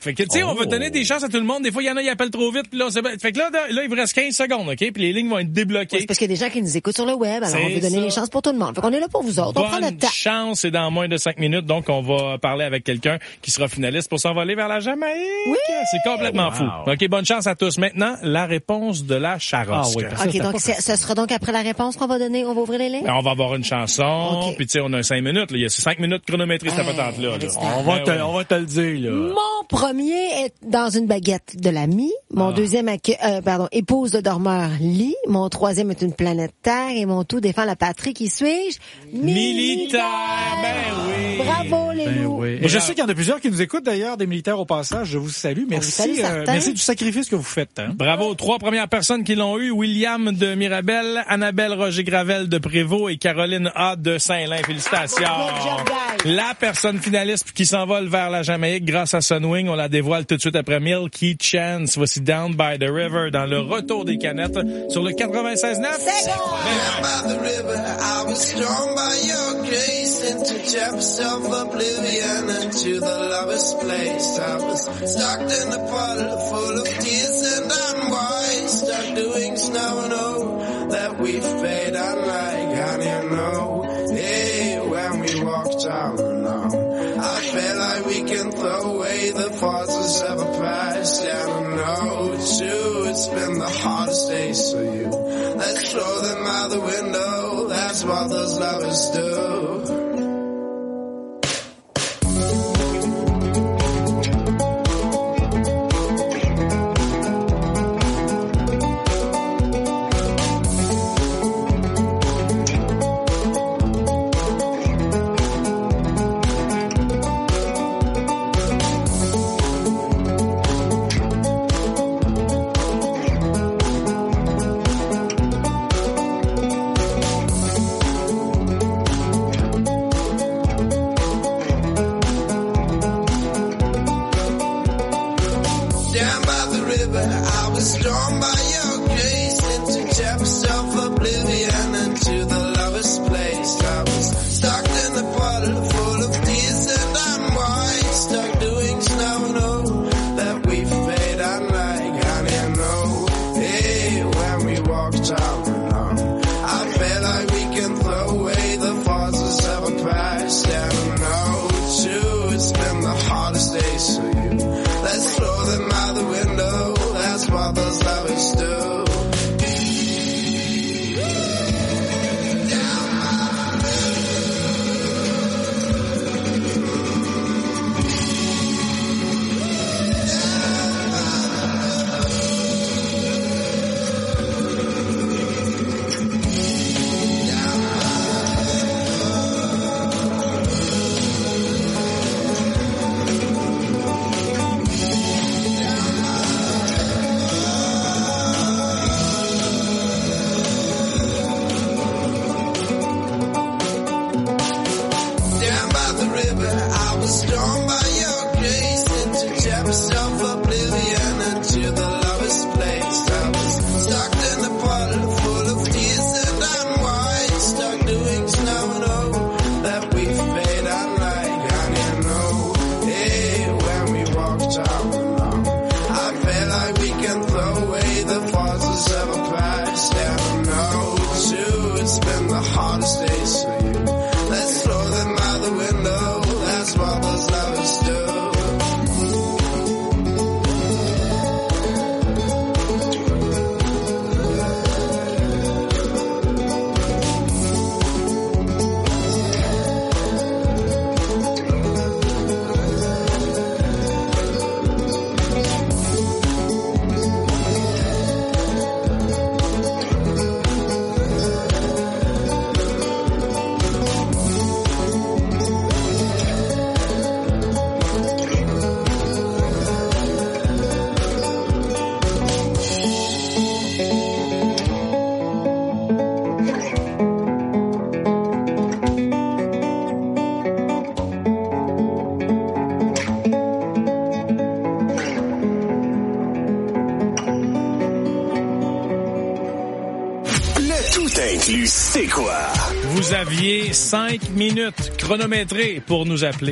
Fait que, tu sais, Oh. on va donner des chances à tout le monde. Des fois, il y en a, qui appellent trop vite. Puis là, on sait pas. Fait que là, là, il vous reste quinze secondes, OK? Puis les lignes vont être débloquées. Ouais, c'est parce qu'il y a des gens qui nous écoutent sur le web, alors C'est on veut donner ça. les chances pour tout le monde. Fait qu'on est là pour vous autres. On prend notre Bonne temps. chance, c'est dans moins de cinq minutes. Donc, on va parler avec quelqu'un qui sera finaliste pour s'envoler vers la Jamaïque. Oui! C'est complètement fou. OK, bonne chance à tous. Maintenant, la réponse de la charosque. Ah oui, OK, donc c'est- ce sera donc après la réponse qu'on va donner, on va ouvrir les lignes? Ben, on va avoir une chanson, OK. puis tu sais, on a cinq minutes. Là. Il y a cinq minutes chronométrées, cette Hey, patente-là. là. On va, Ben te, ouais. on va te le dire, là. Mon premier est dans une baguette de l'ami. Mon deuxième, accu- euh, pardon, épouse de dormeur lit. Mon troisième est une planète Terre. Et mon tout défend la patrie. Qui suis-je? Militaire, ben oui. Bravo, les Ben loups. oui. Et je sais qu'il y en a plusieurs qui nous écoutent d'ailleurs, des militaires au passage. Je vous salue. Merci, salue euh, certains. merci du sacrifice que vous faites. Hein? Bravo aux trois premières personnes qui l'ont eu. William de Mirabel, Annabelle Roger-Gravel de Prévost et Caroline A. de Saint-Lin. Félicitations. Good job, guys. La personne finaliste qui s'envole vers la Jamaïque grâce à Sunwing, on la dévoile tout de suite après Milky Chance. Voici Down by the River dans le retour des canettes sur le quatre-vingt-seize neuf. By the river, I was strong by your grace into depths of oblivion and to the lover's place. I was stuck in a puddle full of tears and I'm wise, stuck doing snow and oh, that we've paid unlike, and you know, hey, when we walked down alone, I felt like we can throw away the forces of a past, and I know too, it's been the hardest days for you. Let's throw them out the window, that's what those lovers do. Down by the river, I was drawn by your grace into depths of oblivion and to the lover's place. I was stuck in a puddle full of tears and I'm white, stuck doing snow and oh, that we've paid unlike, and you know, hey, when we walked out alone, I felt like we can throw away the forces of a past, and I know too, it's been the hardest days for you. Let's throw them out the window, that's what those lovers do. Down by the river, I was drawn by your grace into depths of oblivion and to the lover's place. I was stuck in a puddle full of tears and I'm white, stuck doing snow and oh, that we've paid unlike, and you know, hey, when we walked out alone, I felt like we can throw away the forces of a past, and I know too, it's been the hardest days for you. Let's throw them out the window, that's what those lovers do. Le tout inclus, c'est quoi? Vous aviez cinq minutes chronométrées pour nous appeler.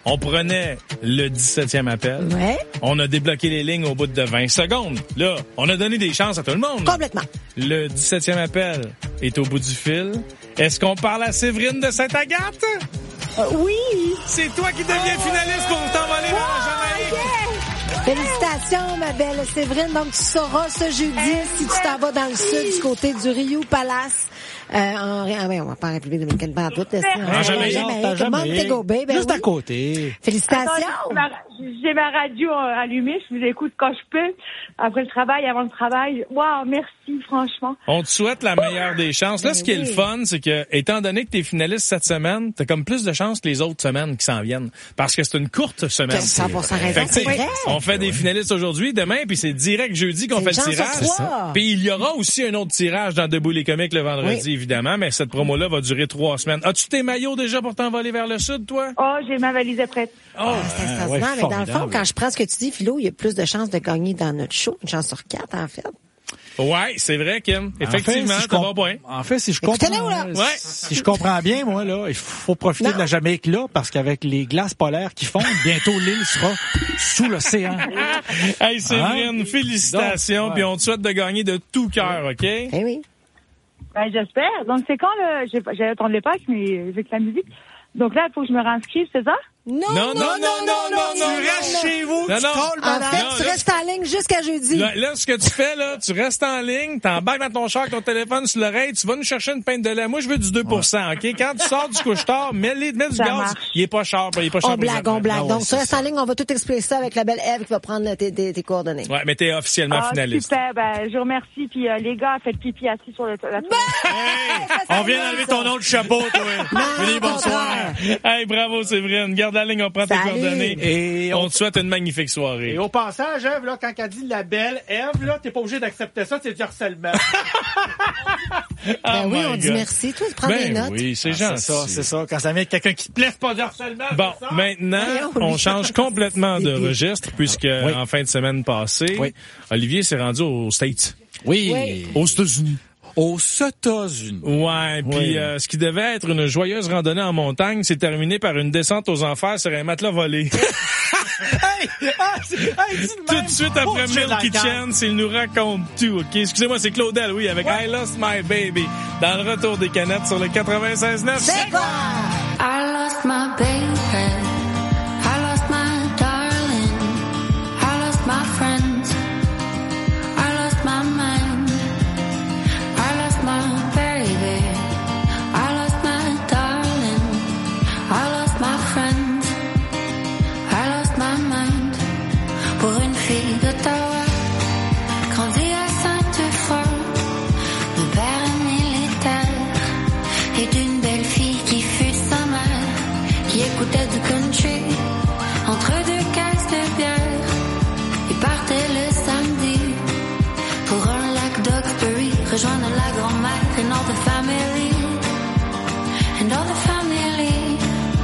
on prenait le dix-septième appel. Ouais. On a débloqué les lignes au bout de vingt secondes. Là, on a donné des chances à tout le monde. Complètement. Le dix-septième appel est au bout du fil. Est-ce qu'on parle à Séverine de Sainte-Agathe? Euh, oui. C'est toi qui deviens oh, finaliste pour t'envoler wow, vers la Jamaïque. Yeah. Félicitations, ma belle Séverine. Donc, tu sauras ce jeudi hey, si tu t'en vas dans le sud, du côté du Rio Palace. Euh, en, ah, oui, on va pas en République dominicaine, pas en tout. En Jamaïque. Montego Bay, ben juste oui. à côté. Félicitations. Attends, j'ai ma radio allumée, je vous écoute quand je peux. Après le travail, avant le travail. Wow, merci, franchement. On te souhaite la meilleure des chances. Là, ce qui est le fun, c'est que, étant donné que t'es finaliste cette semaine, t'as comme plus de chances que les autres semaines qui s'en viennent. Parce que c'est une courte semaine. cent pour cent raison, c'est vrai. On fait des finalistes aujourd'hui, demain, puis c'est direct jeudi qu'on fait le tirage. Puis il y aura aussi un autre tirage dans Debout les comiques le vendredi, oui. évidemment, mais cette promo-là va durer trois semaines. As-tu tes maillots déjà pour t'envoler vers le sud, toi? Oh, j'ai ma valise prête. Oh, c'est extraordinaire. Ouais, mais dans le fond, quand je prends ce que tu dis, Philo, il y a plus de chances de gagner dans notre show. Une chance sur quatre, en fait. Ouais, c'est vrai, Kim. Effectivement, en fait, si t'as comp... bon point. En fait, si je comprends, là. Euh, ouais. si je comprends bien, moi, là, il faut profiter non. de la Jamaïque là, parce qu'avec les glaces polaires qui fondent, bientôt l'île sera sous l'océan. Hey, Séverine, hein? Félicitations, puis ouais. on te souhaite de gagner de tout cœur, OK? Eh oui. Ben, j'espère. Donc, c'est quand le, j'allais attendre l'époque, mais avec la musique. Donc là, il faut que je me réinscrive, c'est ça? Non, non, non, non, non, non, non, tu restes chez vous, non, tu non. colles, en madame. fait, non, tu là, restes en ligne jusqu'à jeudi. Là, là, ce que tu fais, là, tu restes en ligne, t'embarques dans ton char avec ton téléphone sur l'oreille, tu vas nous chercher une pinte de lait. Moi, je veux du deux pour cent, OK? Quand tu sors du couche-tard, mets-les, mets du ça gaz. Marche. Il est pas cher, il est pas cher. On blague, on blague. Ah ouais, Donc, tu restes ça. en ligne, on va tout expliquer ça avec la belle Ève qui va prendre tes, tes, tes coordonnées. Ouais, mais t'es officiellement ah, finaliste. Super, ben, je vous remercie. Puis, euh, les gars, faites pipi assis sur le, la toilette. Hey, on vient d'enlever ton nom de chapeau, toi. Non, bonsoir. Hey, bravo, Séverine. Garde la ligne, on prend tes coordonnées. Et on te souhaite une magnifique soirée. Et au passage, Ève, là, quand elle dit la belle Ève, là, t'es pas obligé d'accepter ça, c'est du harcèlement. Ben oh oui, on God. dit merci. Toi, tu prends ben des notes. Oui, c'est ah, gentil. C'est ça, c'est ça. Quand ça vient de quelqu'un qui te plaît, c'est pas du harcèlement. Bon, ça. maintenant, Voyons, on change complètement de registre puisque oui. en fin de semaine passée, oui. Olivier s'est rendu aux States. Oui. oui. Aux États-Unis. Aux États-Unis. Ouais, puis oui. euh, ce qui devait être une joyeuse randonnée en montagne s'est terminé par une descente aux enfers sur un matelas volé. Hey, hey, tout de suite après oh, Milky Chance, il nous raconte tout. Ok, excusez-moi, c'est Claudel, oui, avec ouais. I Lost My Baby dans le retour des canettes sur le quatre-vingt-seize neuf. C'est quoi? I lost my baby. I lost my darling. I lost my friends. I lost my mind. I lost my baby. I lost my darling. I lost my friends. I lost my mind. Pour une fille d'Ottawa, grandie à Sainte-Foy, de père militaire, et d'une belle fille qui fut sa mère, qui écoutait du country, entre deux caisses de bière, et partait le samedi, pour un lac d'Oxbury, rejoindre la grand-mère, and all the family, and all the family.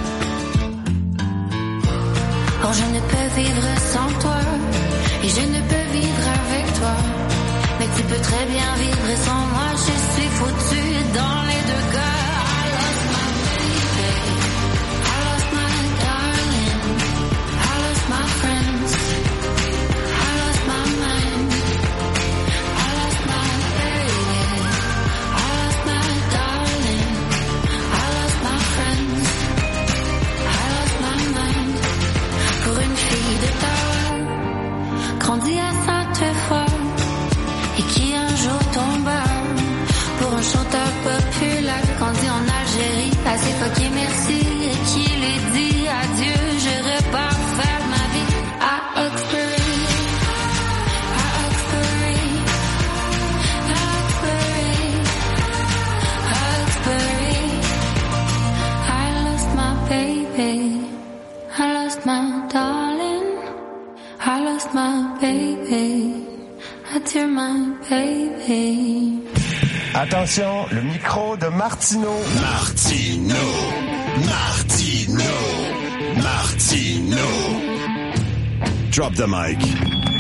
Or je ne peux vivre sans toi, et je ne peux vivre avec toi, mais tu peux très bien vivre sans moi, je suis foutue dans les deux cas. I lost my baby, I lost my darling, I lost my friends, I lost my mind, I lost my baby, I lost my darling, I lost my friends, I lost my mind. Pour une fille d'Ottawa, grandie à Sainte-Foy, et qui un jour tomba pour un chanteur populaire, grandi en Algérie, à ses fucké merci, et qui lui dit adieu, je repars faire ma vie à Oxbury, à Oxbury, à Oxbury, à Oxbury. I lost my baby, I lost my darling, I lost my baby, adieu my baby. Attention, le micro de Martino. Martino, Martino, Martino. Drop the mic.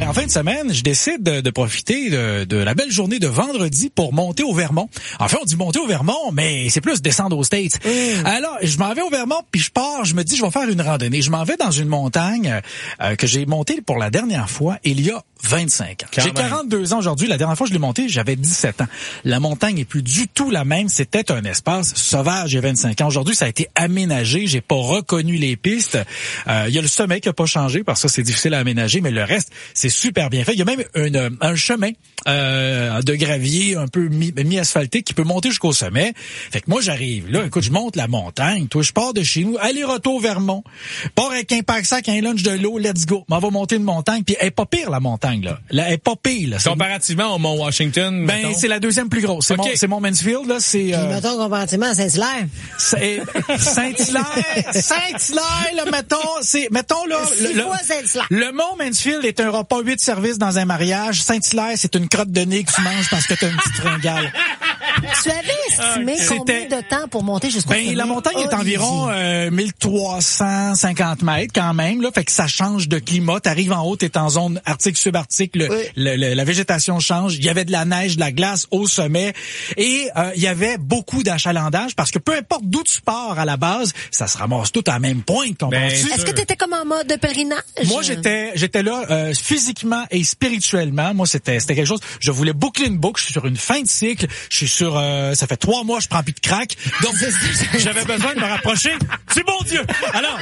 En fin de semaine, je décide de, de profiter de, de la belle journée de vendredi pour monter au Vermont. Enfin, on dit monter au Vermont, mais c'est plus descendre aux States. Mm. Alors, je m'en vais au Vermont, puis je pars, je me dis, je vais faire une randonnée. Je m'en vais dans une montagne euh, que j'ai montée pour la dernière fois il y a vingt-cinq ans. Quand j'ai même. quarante-deux ans aujourd'hui. La dernière fois que je l'ai montée, j'avais dix-sept ans. La montagne est plus du tout la même. C'était un espace sauvage il y a vingt-cinq ans. Aujourd'hui, ça a été aménagé. J'ai pas reconnu les pistes. Euh, il y a le sommet qui a pas changé parce que c'est difficile à aménager, mais le reste, c'est super bien fait. Il y a même une, un chemin euh, de gravier un peu mi, mi-asphalté qui peut monter jusqu'au sommet. Fait que moi, j'arrive là. Écoute, je monte la montagne. Toi, je pars de chez nous. Aller-retour Vermont. Pars avec un pack-sac, un lunch de l'eau. Let's go. M'en va monter une montagne. Puis elle est pas pire, la montagne. Là. Là, elle est pas pire. Là. Comparativement au Mont Washington, ben mettons. C'est la deuxième plus grosse. C'est okay. mon, c'est mon Mansfield là. C'est. Euh... mettons comparativement à Saint-Hilaire. C'est Saint-Hilaire, Saint-Hilaire là, mettons, c'est, mettons là. Le, le, le Mont Mansfield est un repas huit services dans un mariage. Saint-Hilaire, c'est une crotte de nez que tu manges parce que t'as une petite fringale. Tu avais estimé okay. combien de temps pour monter jusqu'au ben, sommet? La montagne oh, est environ euh, mille trois cent cinquante mètres quand même. Là, fait que ça change de climat. T'arrives en haut, t'es en zone arctique, subarctique. Le, oui. le, le, la végétation change. Il y avait de la neige, de la glace au sommet. Et euh, il y avait beaucoup d'achalandage parce que peu importe d'où tu pars à la base, ça se ramasse tout à la même pointe. Ben, est-ce que t'étais comme en mode de pèlerinage? Moi, j'étais j'étais là euh, physiquement et spirituellement. Moi, c'était c'était quelque chose. Je voulais boucler une boucle. Je suis sur une fin de cycle. Je suis sur... Euh, ça fait trois mois je prends plus de crack. Donc, j'avais besoin de me rapprocher du bon Dieu. Alors,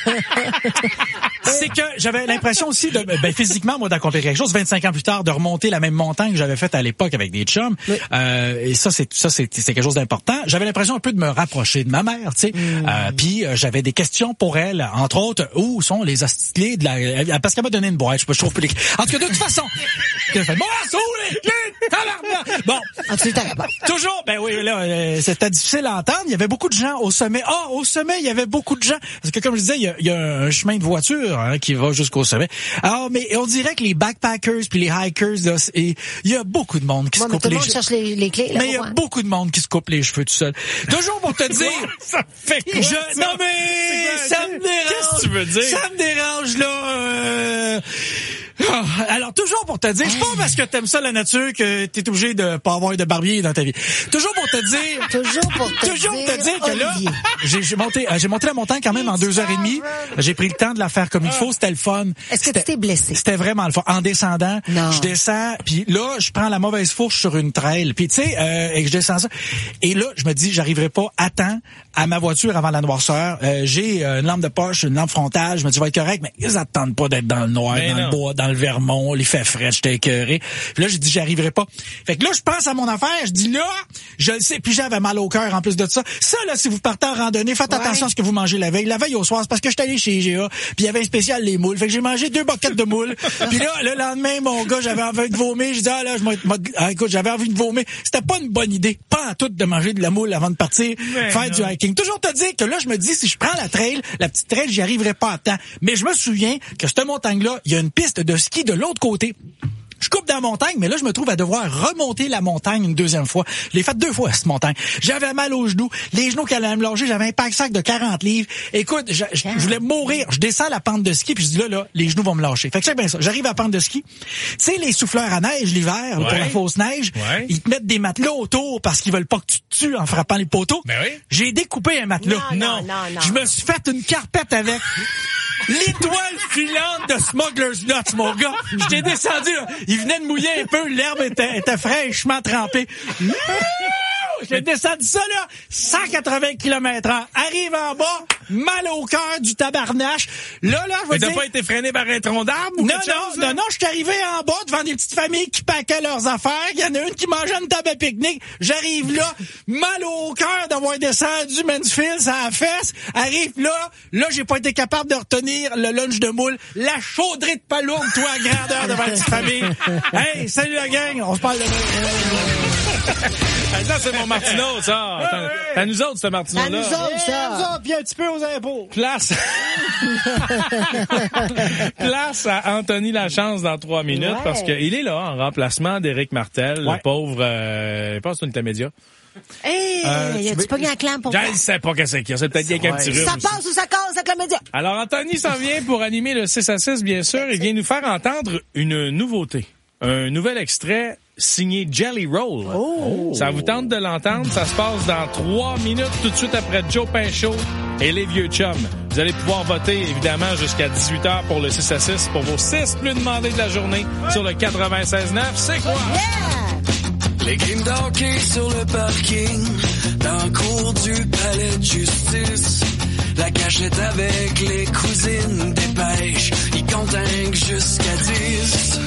c'est que j'avais l'impression aussi, de ben, physiquement, moi, d'accomplir quelque chose. vingt-cinq ans plus tard, de remonter la même montagne que j'avais faite à l'époque avec des chums. Oui. Euh, et ça, c'est ça, c'est, c'est quelque chose d'important. J'avais l'impression un peu de me rapprocher de ma mère, tu sais. Mm. Euh, puis euh, j'avais des questions pour elle, entre autres, où sont les hosties de la... Parce qu'elle m'a donné une boîte, je, je trouve plus les... En tout cas, de toute façon, j'ai fait, bon, c'est où les clés? Bon. Toujours, ben oui, là, euh, c'était difficile à entendre. Il y avait beaucoup de gens au sommet. Ah, oh, au sommet, il y avait beaucoup de gens. Parce que, comme je disais, il y a, il y a un chemin de voiture hein, qui va jusqu'au sommet. Alors, mais on dirait que les backpackers puis les hikers, là, et il y a beaucoup de monde qui bon, se coupe les cheveux. Tout le monde cherche les, les clés. Là, mais il y a beaucoup de monde qui se coupe les cheveux tout seul. Toujours pour te dire... ça fait quoi, je, ça? Non, mais ça me dérange. Qu'est-ce que tu veux dire? Ça me dérange, là... Euh... Alors, toujours pour te dire, c'est pas parce que t'aimes ça la nature que t'es obligé de pas avoir de barbier dans ta vie. Toujours pour te dire... toujours pour te toujours dire, te dire que là, j'ai, j'ai monté j'ai monté la montagne quand même en deux heures et demie. J'ai pris le temps de la faire comme il faut. C'était le fun. Est-ce que tu t'es blessé? C'était vraiment le fun. En descendant, non. je descends, puis là, je prends la mauvaise fourche sur une trail. Puis tu sais, euh, et que je descends ça. Et là, je me dis, j'arriverai pas à temps à ma voiture avant la noirceur. Euh, j'ai une lampe de poche, une lampe frontale. Je me dis, ça va être correct, mais ils attendent pas d'être dans le noir, mais dans non. le bois, dans le Vermont, il fait frais, j'étais écœuré. Puis là, j'ai dit, j'y arriverai pas. Fait que là, je pense à mon affaire, je dis là, je le sais, puis j'avais mal au cœur en plus de ça. Ça, là, si vous partez en randonnée, faites ouais. attention à ce que vous mangez la veille. La veille au soir, c'est parce que j'étais allé chez I G A, puis il y avait un spécial les moules. Fait que j'ai mangé deux boquettes de moules. Puis là, le lendemain, mon gars, j'avais envie de vomir. Je dis, ah là, je m'a, ah, écoute, j'avais envie de vomir. C'était pas une bonne idée, pas en tout, de manger de la moule avant de partir mais faire non. du hiking. Toujours te dire que là, je me dis, si je prends la trail, la petite trail, j'y arriverai pas à temps. Mais je me souviens que cette montagne-là, il y a une piste de ski de l'autre côté. Je coupe dans la montagne, mais là, je me trouve à devoir remonter la montagne une deuxième fois. Je l'ai fait deux fois, cette montagne. J'avais mal aux genoux. Les genoux qui allaient me lâcher. J'avais un pack-sac de quarante livres. Écoute, je, je, je voulais mourir. Je descends la pente de ski, puis je dis là, là, les genoux vont me lâcher. Fait que c'est bien ça. J'arrive à la pente de ski. Tu sais, les souffleurs à neige l'hiver, ouais. pour la fausse neige, ouais. ils te mettent des matelas autour parce qu'ils veulent pas que tu te tues en frappant les poteaux. Ben oui. J'ai découpé un matelas. Non, non, non, non. Je me suis fait une carpette avec... L'étoile filante de Smuggler's Nuts, mon gars. J'étais descendu, là. Il venait de mouiller un peu, l'herbe était, était fraîchement trempée. J'ai descendu ça, là, cent quatre-vingts kilomètres heure. Arrive en bas, mal au cœur du tabarnache. Là, là, je veux dire... Mais t'as pas été freiné par un tronc d'arbre ou non, quelque non, chose, non, non, je suis arrivé en bas devant des petites familles qui paquaient leurs affaires. Il y en a une qui mangeait une table à pique-nique. J'arrive là, mal au cœur d'avoir descendu Mansfield, ça a fesse. Arrive là, là, j'ai pas été capable de retenir le lunch de moule. La chaudrée de palourde, toi, à grandeur devant la petite famille. Hey, salut la gang, on se parle demain. Ça, c'est mon Martineau, ça. Attends, ouais. À nous autres, ce Martineau-là. À nous autres, ça. Nous autres, puis un petit peu aux impôts. Place. Place à Anthony Lachance dans trois minutes, ouais. parce qu'il est là, en remplacement d'Éric Martel, ouais. le pauvre, euh, je pense que c'est une média. Hey, euh, y a-tu pas gagné un clan pour toi? Je ne sais pas qu'est-ce qu'il y a. C'est peut-être quelqu'un qui tire. Ça passe ou ça casse, ça avec la média. Alors, Anthony s'en vient pour animer le six à six, bien sûr. Il vient nous faire entendre une nouveauté. Un nouvel extrait signé Jelly Roll. Oh. Ça vous tente de l'entendre? Ça se passe dans trois minutes, tout de suite après Joe Pinchot et les vieux chums. Vous allez pouvoir voter, évidemment, jusqu'à dix-huit heures pour le six à six pour vos six plus demandés de la journée sur le quatre-vingt-seize neuf. C'est quoi? Yeah! Les games d'hockey sur le parking, dans le cours du palais de justice. La cachette avec les cousines des pêches, ils comptent un jusqu'à dix.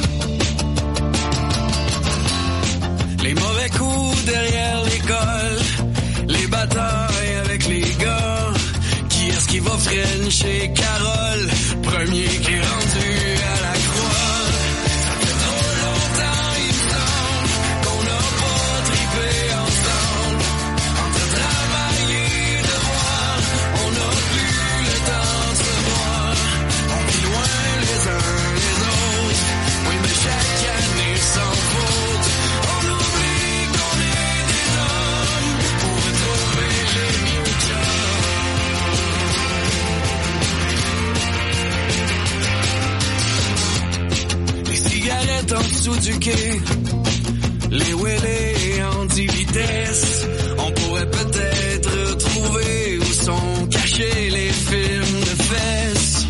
Les mauvais coups derrière l'école, les batailles avec les gars. Qui est-ce qui va frencher Carole, premier qui est rendu à la croix? Ça fait trop longtemps, il me semble, qu'on n'a pas trippé ensemble. Entre travail et devoir, on n'a plus le temps de se voir. On vit loin les uns les autres, oui mais chaque année sans faute. On oublie qu'on est des hommes pour retrouver les mieux chums. Les cigarettes en dessous du quai, les wheelés en dix vitesses. On pourrait peut-être trouver où sont cachés les films de fesses.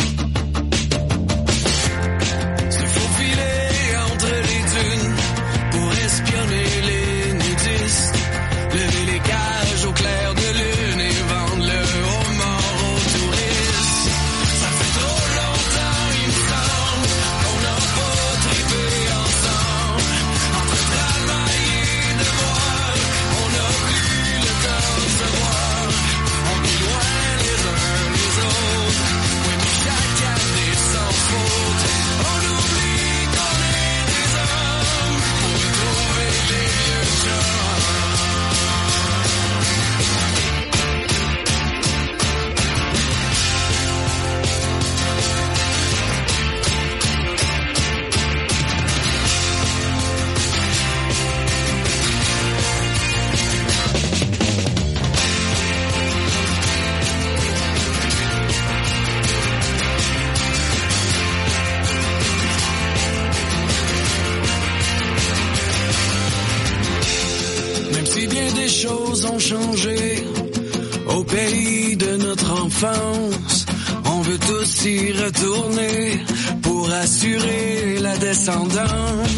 Se faufiler entre les dunes pour espionner les nudistes. Lever les cages au clair de lune et vendre le homard aux touristes. Ça fait trop longtemps, il me semble, qu'on n'a pas trippé ensemble. Entre travail et devoir, on n'a plus le temps de se voir. On vit loin les uns les autres, oui mais chaque année sans faute. On oublie qu'on est des hommes pour retrouver les vieux chums. Même si bien des choses ont changé au pays de notre enfance, on veut tous y retourner pour assurer la descendance.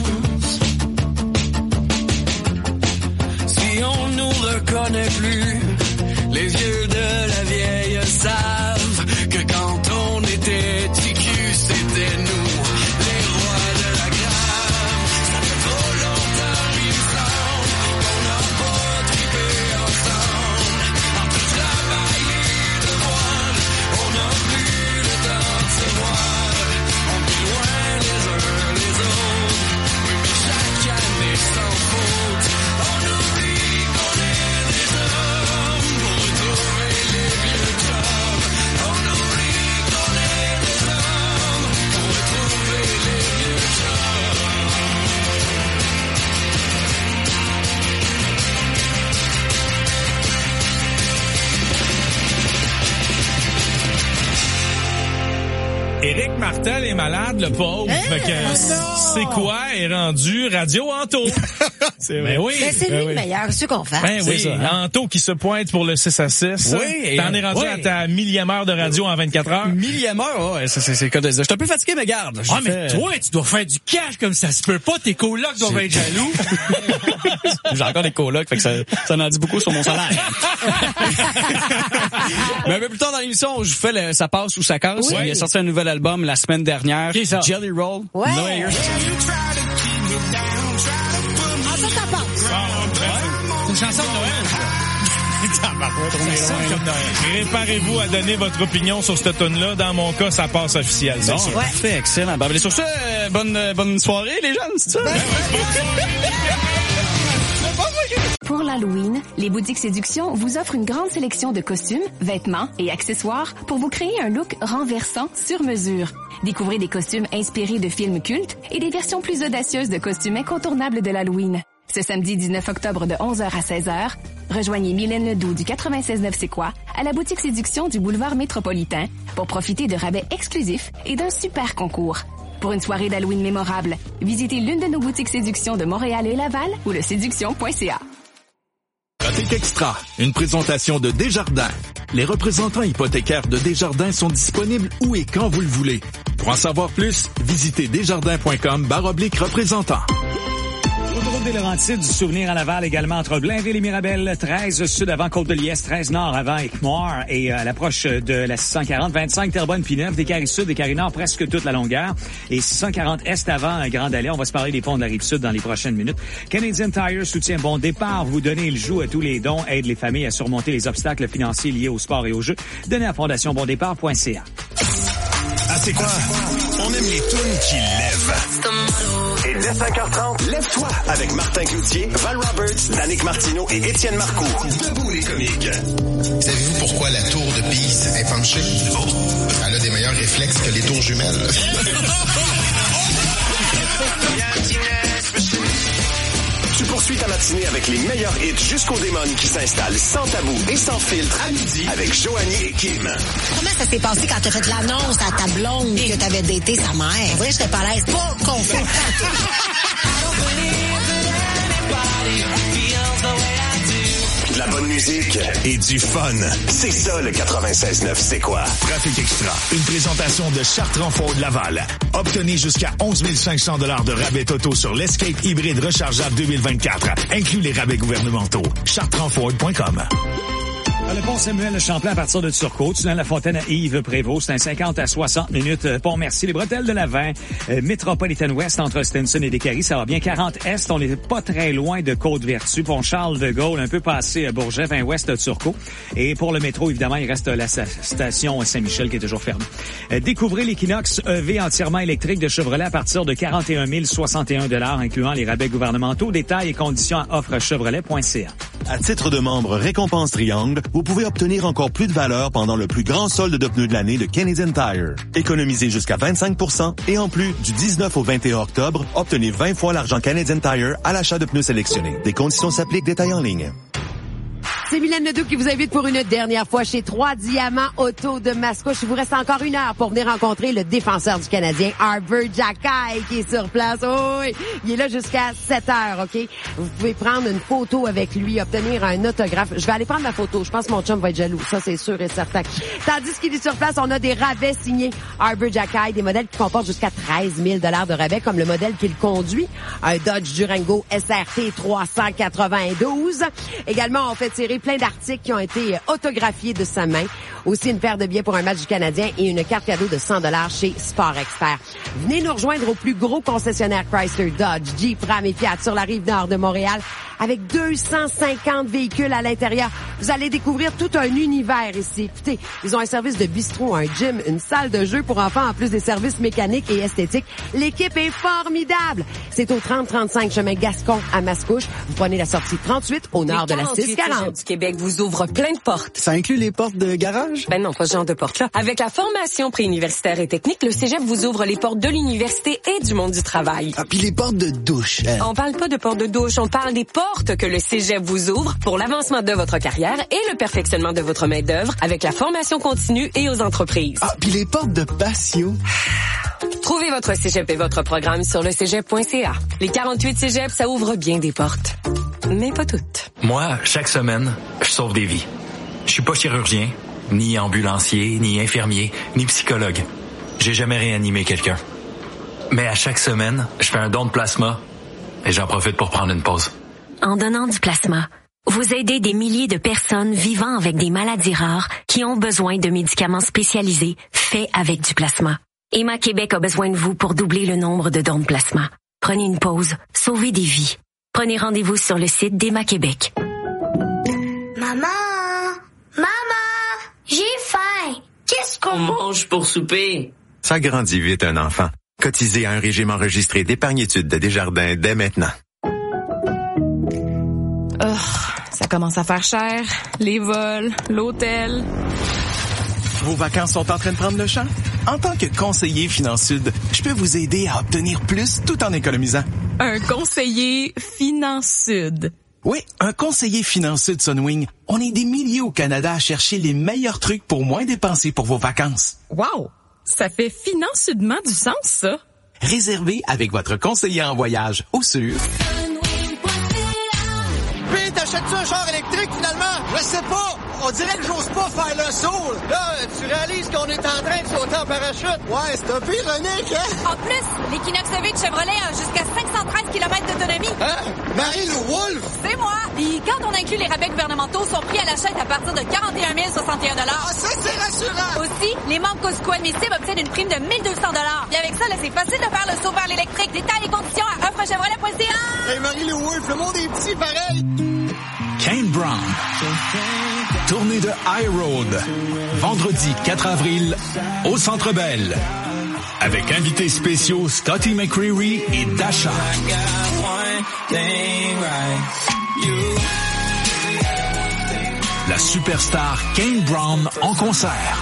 Si on nous reconnaît plus, les vieux de la vieille savent que quand on était T Q, c'était nous, les rois de la grave. Ça fait trop longtemps, il me semble, qu'on n'a pas trippé ensemble. Entre travail et devoir, on n'a plus le temps de se voir. On vit loin les uns les autres, oui mais chaque année sans faute. On oublie qu'on est des hommes pour retrouver les vieux chums. On oublie qu'on est des hommes pour retrouver les vieux chums. Éric Martel est malade, le pauvre. Hein? Fait que, Oh c- non! c'est quoi est rendu Radio Anto? C'est vrai. Ben oui. Ben, c'est lui Ben le oui. meilleur, c'est ce qu'on fait. Ben oui, ça, hein? Anto qui se pointe pour le six à six. Oui, T'en et- es rendu oui. à ta millième heure de radio en vingt-quatre heures. Millième heure, ouais, c'est, c'est, c'est le cas de dire. Je suis un peu fatigué, mais garde. j'ai Ah, mais fait- toi, tu dois faire du cash comme ça se peut pas. Tes colocs doivent être jaloux. J'ai encore des colocs, fait que ça, ça en dit beaucoup sur mon salaire. Mais un peu plus tard dans l'émission, je vous fais le Ça passe ou ça casse. Oui. Il a sorti un nouvel album la semaine dernière. Qui est ça? Jelly Roll. Ouais. Noah Ayers. Ah, ça, ça passe. C'est une chanson de Noël. Ça sonne comme Noël. Préparez-vous à donner votre opinion sur cette tune-là. Dans mon cas, ça passe officiel. C'est Bon, sûr. parfait, excellent. Ben, ben, sur ce, euh, bonne, euh, bonne soirée, les jeunes, c'est ça? Pour l'Halloween, les boutiques Séduction vous offrent une grande sélection de costumes, vêtements et accessoires pour vous créer un look renversant sur mesure. Découvrez des costumes inspirés de films cultes et des versions plus audacieuses de costumes incontournables de l'Halloween. Ce samedi dix-neuf octobre de onze heures à seize heures, Rejoignez Mylène Ledoux du quatre-vingt-seize neuf C'est quoi à la boutique Séduction du boulevard Métropolitain pour profiter de rabais exclusifs et d'un super concours. Pour une soirée d'Halloween mémorable, visitez l'une de nos boutiques Séduction de Montréal et Laval ou le séduction point c a. Pratique Extra, une présentation de Desjardins. Les représentants hypothécaires de Desjardins sont disponibles où et quand vous le voulez. Pour en savoir plus, visitez desjardins.com barre oblique représentant. Autoroute des Laurentides, du Souvenir à Laval également entre Blainville et Mirabel, treize sud avant Côte-de-Liesse, treize nord avant Équimoire et à l'approche de la six cent quarante, vingt-cinq Terrebonne puis neuf, des Carrés sud, des Carrés nord presque toute la longueur et six cent quarante est avant Grand Allée. On va se parler des ponts de la Rive-Sud dans les prochaines minutes. Canadian Tire soutient Bon Départ, vous donnez le joug à tous les dons, aide les familles à surmonter les obstacles financiers liés au sport et au jeu. Donnez à fondation bon départ point c a. Ah, c'est quoi? On aime les tunes qui lèvent. Et dès cinq heures trente, lève-toi avec Martin Cloutier, Val Roberts, Danick Martineau et Étienne Marcoux. Debout les comiques. Savez-vous pourquoi la tour de Pise est penchée? Oh. Elle a des meilleurs réflexes que les tours jumelles. Tu poursuis ta matinée avec les meilleurs hits jusqu'au démon qui s'installe sans tabou et sans filtre à midi avec Joanie et Kim. Comment ça s'est passé quand t'as fait l'annonce à ta blonde que t'avais daté sa mère? En vrai, j'étais pas à l'aise. Pas confiante. De la bonne musique et du fun. C'est ça le quatre-vingt-seize neuf C'est quoi? Trafic Extra, une présentation de Chartrand-Ford Laval. Obtenez jusqu'à onze mille cinq cents dollars de rabais totaux sur l'Escape hybride rechargeable deux mille vingt-quatre. Inclus les rabais gouvernementaux. chartrand-ford point com. Le pont Samuel Champlain à partir de Turcot, tunnel La Fontaine à Yves Prévost, c'est un cinquante à soixante minutes. Pont Merci, les bretelles de l'Avent, euh, Metropolitan West entre Stinson et Descaries, ça va bien. quarante Est, on n'est pas très loin de Côte-Vertu. Pont Charles de Gaulle, un peu passé à Bourget, vingt Ouest Turcot. Et pour le métro, évidemment, il reste la station Saint-Michel qui est toujours fermée. Euh, découvrez l'Equinox E V entièrement électrique de Chevrolet à partir de quarante et un mille soixante et un dollars, incluant les rabais gouvernementaux. Détails et conditions à offre chevrolet point c a. À titre de membre Récompense Triangle, vous pouvez obtenir encore plus de valeur pendant le plus grand solde de pneus de l'année de Canadian Tire. Économisez jusqu'à vingt-cinq pour cent et en plus, du dix-neuf au vingt et un octobre, obtenez vingt fois l'argent Canadian Tire à l'achat de pneus sélectionnés. Des conditions s'appliquent, détails en ligne. C'est Mylène Ledoux qui vous invite pour une dernière fois chez Trois Diamants Auto de Mascouche. Il vous reste encore une heure pour venir rencontrer le défenseur du Canadien, Arber Xhekaj, qui est sur place. Oh oui, il est là jusqu'à sept heures, OK? Vous pouvez prendre une photo avec lui, obtenir un autographe. Je vais aller prendre ma photo. Je pense que mon chum va être jaloux. Ça, c'est sûr et certain. Tandis qu'il est sur place, on a des rabais signés Arber Xhekaj, des modèles qui comportent jusqu'à treize mille dollars de rabais, comme le modèle qu'il conduit, un Dodge Durango S R T trois cent quatre-vingt-douze. Également, on fait tirer plein d'articles qui ont été autographiés de sa main. Aussi une paire de billets pour un match du Canadien et une carte cadeau de cent dollars chez Sport Expert. Venez nous rejoindre au plus gros concessionnaire Chrysler, Dodge, Jeep, Ram et Fiat sur la rive nord de Montréal avec deux cent cinquante véhicules à l'intérieur. Vous allez découvrir tout un univers ici. Écoutez, ils ont un service de bistrot, un gym, une salle de jeu pour enfants en plus des services mécaniques et esthétiques. L'équipe est formidable. C'est au trente trente-cinq chemin Gascon à Mascouche. Vous prenez la sortie trente-huit au nord de la six quarante. Du Québec vous ouvre plein de portes. Ça inclut les portes de garage? Ben non, pas ce genre de portes-là. Avec la formation préuniversitaire et technique, le Cégep vous ouvre les portes de l'université et du monde du travail. Ah, puis les portes de douche. Hein? On parle pas de portes de douche, on parle des portes que le Cégep vous ouvre pour l'avancement de votre carrière et le perfectionnement de votre main-d'œuvre avec la formation continue et aux entreprises. Ah, puis les portes de patio. Trouvez votre Cégep et votre programme sur le cégep point c a. Les quarante-huit Cégep, ça ouvre bien des portes. Mais pas toutes. Moi, chaque semaine, je sauve des vies. Je suis pas chirurgien, ni ambulancier, ni infirmier, ni psychologue. J'ai jamais réanimé quelqu'un. Mais à chaque semaine, je fais un don de plasma et j'en profite pour prendre une pause. En donnant du plasma, vous aidez des milliers de personnes vivant avec des maladies rares qui ont besoin de médicaments spécialisés faits avec du plasma. Emma Québec a besoin de vous pour doubler le nombre de dons de plasma. Prenez une pause, sauvez des vies. Prenez rendez-vous sur le site d'Emma Québec. Maman! Maman! J'ai faim! Qu'est-ce qu'on mange pour souper? Ça grandit vite un enfant. Cotisez à un régime enregistré d'épargne-études de Desjardins dès maintenant. Oh, ça commence à faire cher. Les vols, l'hôtel. Vos vacances sont en train de prendre le champ? En tant que conseiller FinanceSud, je peux vous aider à obtenir plus tout en économisant. Un conseiller FinanceSud. Oui, un conseiller financier de Sunwing. On est des milliers au Canada à chercher les meilleurs trucs pour moins dépenser pour vos vacances. Wow! Ça fait financièrement du sens, ça. Réservez avec votre conseiller en voyage au sûr. Puis t'achètes-tu un char électrique finalement? Je sais pas. On dirait que j'ose pas faire le saut. Là, tu réalises qu'on est en train de sauter en parachute. Ouais, c'est un peu ironique, hein? En plus, l'Equinox E V de Chevrolet a jusqu'à cinq cent treize kilomètres d'autonomie. Hein? Marie-Lou Wolfe? C'est moi. Puis quand on inclut les rabais gouvernementaux, son prix à l'achat est à partir de quarante et un mille soixante et un dollars. Ah, ça, c'est rassurant. Aussi, les membres Costco admissibles obtiennent une prime de mille deux cents dollars. Et avec ça, là, c'est facile de faire le saut vers l'électrique. Détails et conditions à offre chevrolet point c a. Hey, Marie-Lou Wolfe, le monde est petit pareil. Kane Brown. Tournée de High Road. Vendredi quatre avril au Centre Bell. Avec invités spéciaux Scotty McCreery et Dasha. La superstar Kane Brown en concert.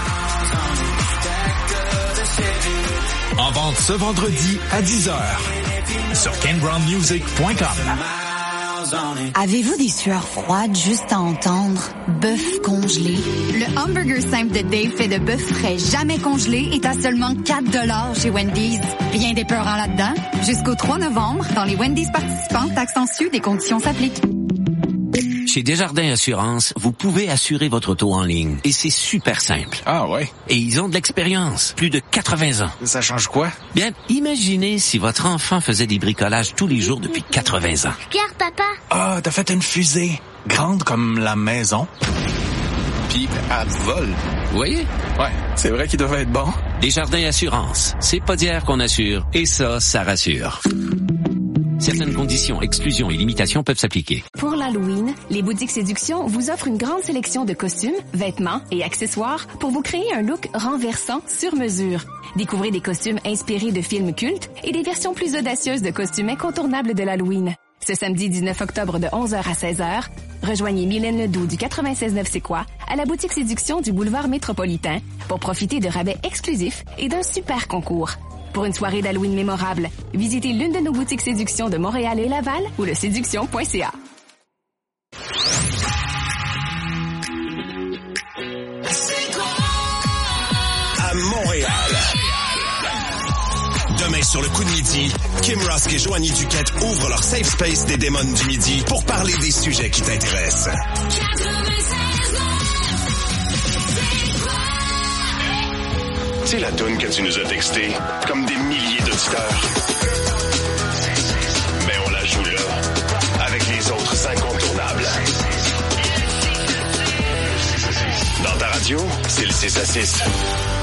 En vente ce vendredi à dix heures sur kane brown music point com. Avez-vous des sueurs froides juste à entendre? Bœuf congelé. Le hamburger simple de Dave fait de bœuf frais jamais congelé est à seulement quatre dollars chez Wendy's. Rien d'épeurant là-dedans. Jusqu'au trois novembre, dans les Wendy's participants, taxes en sus, des conditions s'appliquent. Chez Desjardins Assurance, vous pouvez assurer votre auto en ligne. Et c'est super simple. Ah ouais? Et ils ont de l'expérience. Plus de quatre-vingts ans. Ça change quoi? Bien, imaginez si votre enfant faisait des bricolages tous les jours depuis quatre-vingts ans. Regarde, papa. Ah, t'as fait une fusée. Grande comme la maison. Puis, elle vole. Vous voyez? Ouais, c'est vrai qu'il devait être bon. Desjardins Assurance. C'est pas d'hier qu'on assure. Et ça, ça rassure. Certaines conditions, exclusions et limitations peuvent s'appliquer. Pour l'Halloween, les boutiques Séduction vous offrent une grande sélection de costumes, vêtements et accessoires pour vous créer un look renversant sur mesure. Découvrez des costumes inspirés de films cultes et des versions plus audacieuses de costumes incontournables de l'Halloween. Ce samedi dix-neuf octobre de onze heures à seize heures, rejoignez Mylène Ledoux du quatre-vingt-seize neuf C'est quoi à la boutique Séduction du boulevard Métropolitain pour profiter de rabais exclusifs et d'un super concours. Pour une soirée d'Halloween mémorable, visitez l'une de nos boutiques Séduction de Montréal et Laval ou le séduction point c a. À Montréal. Demain sur le coup de midi, Kim Rusk et Joanie Duquette ouvrent leur safe space des démons du midi pour parler des sujets qui t'intéressent. Tu sais la toune que tu nous as textée, comme des milliers d'auditeurs. Mais on la joue là, avec les autres incontournables. Dans ta radio, c'est le six à six.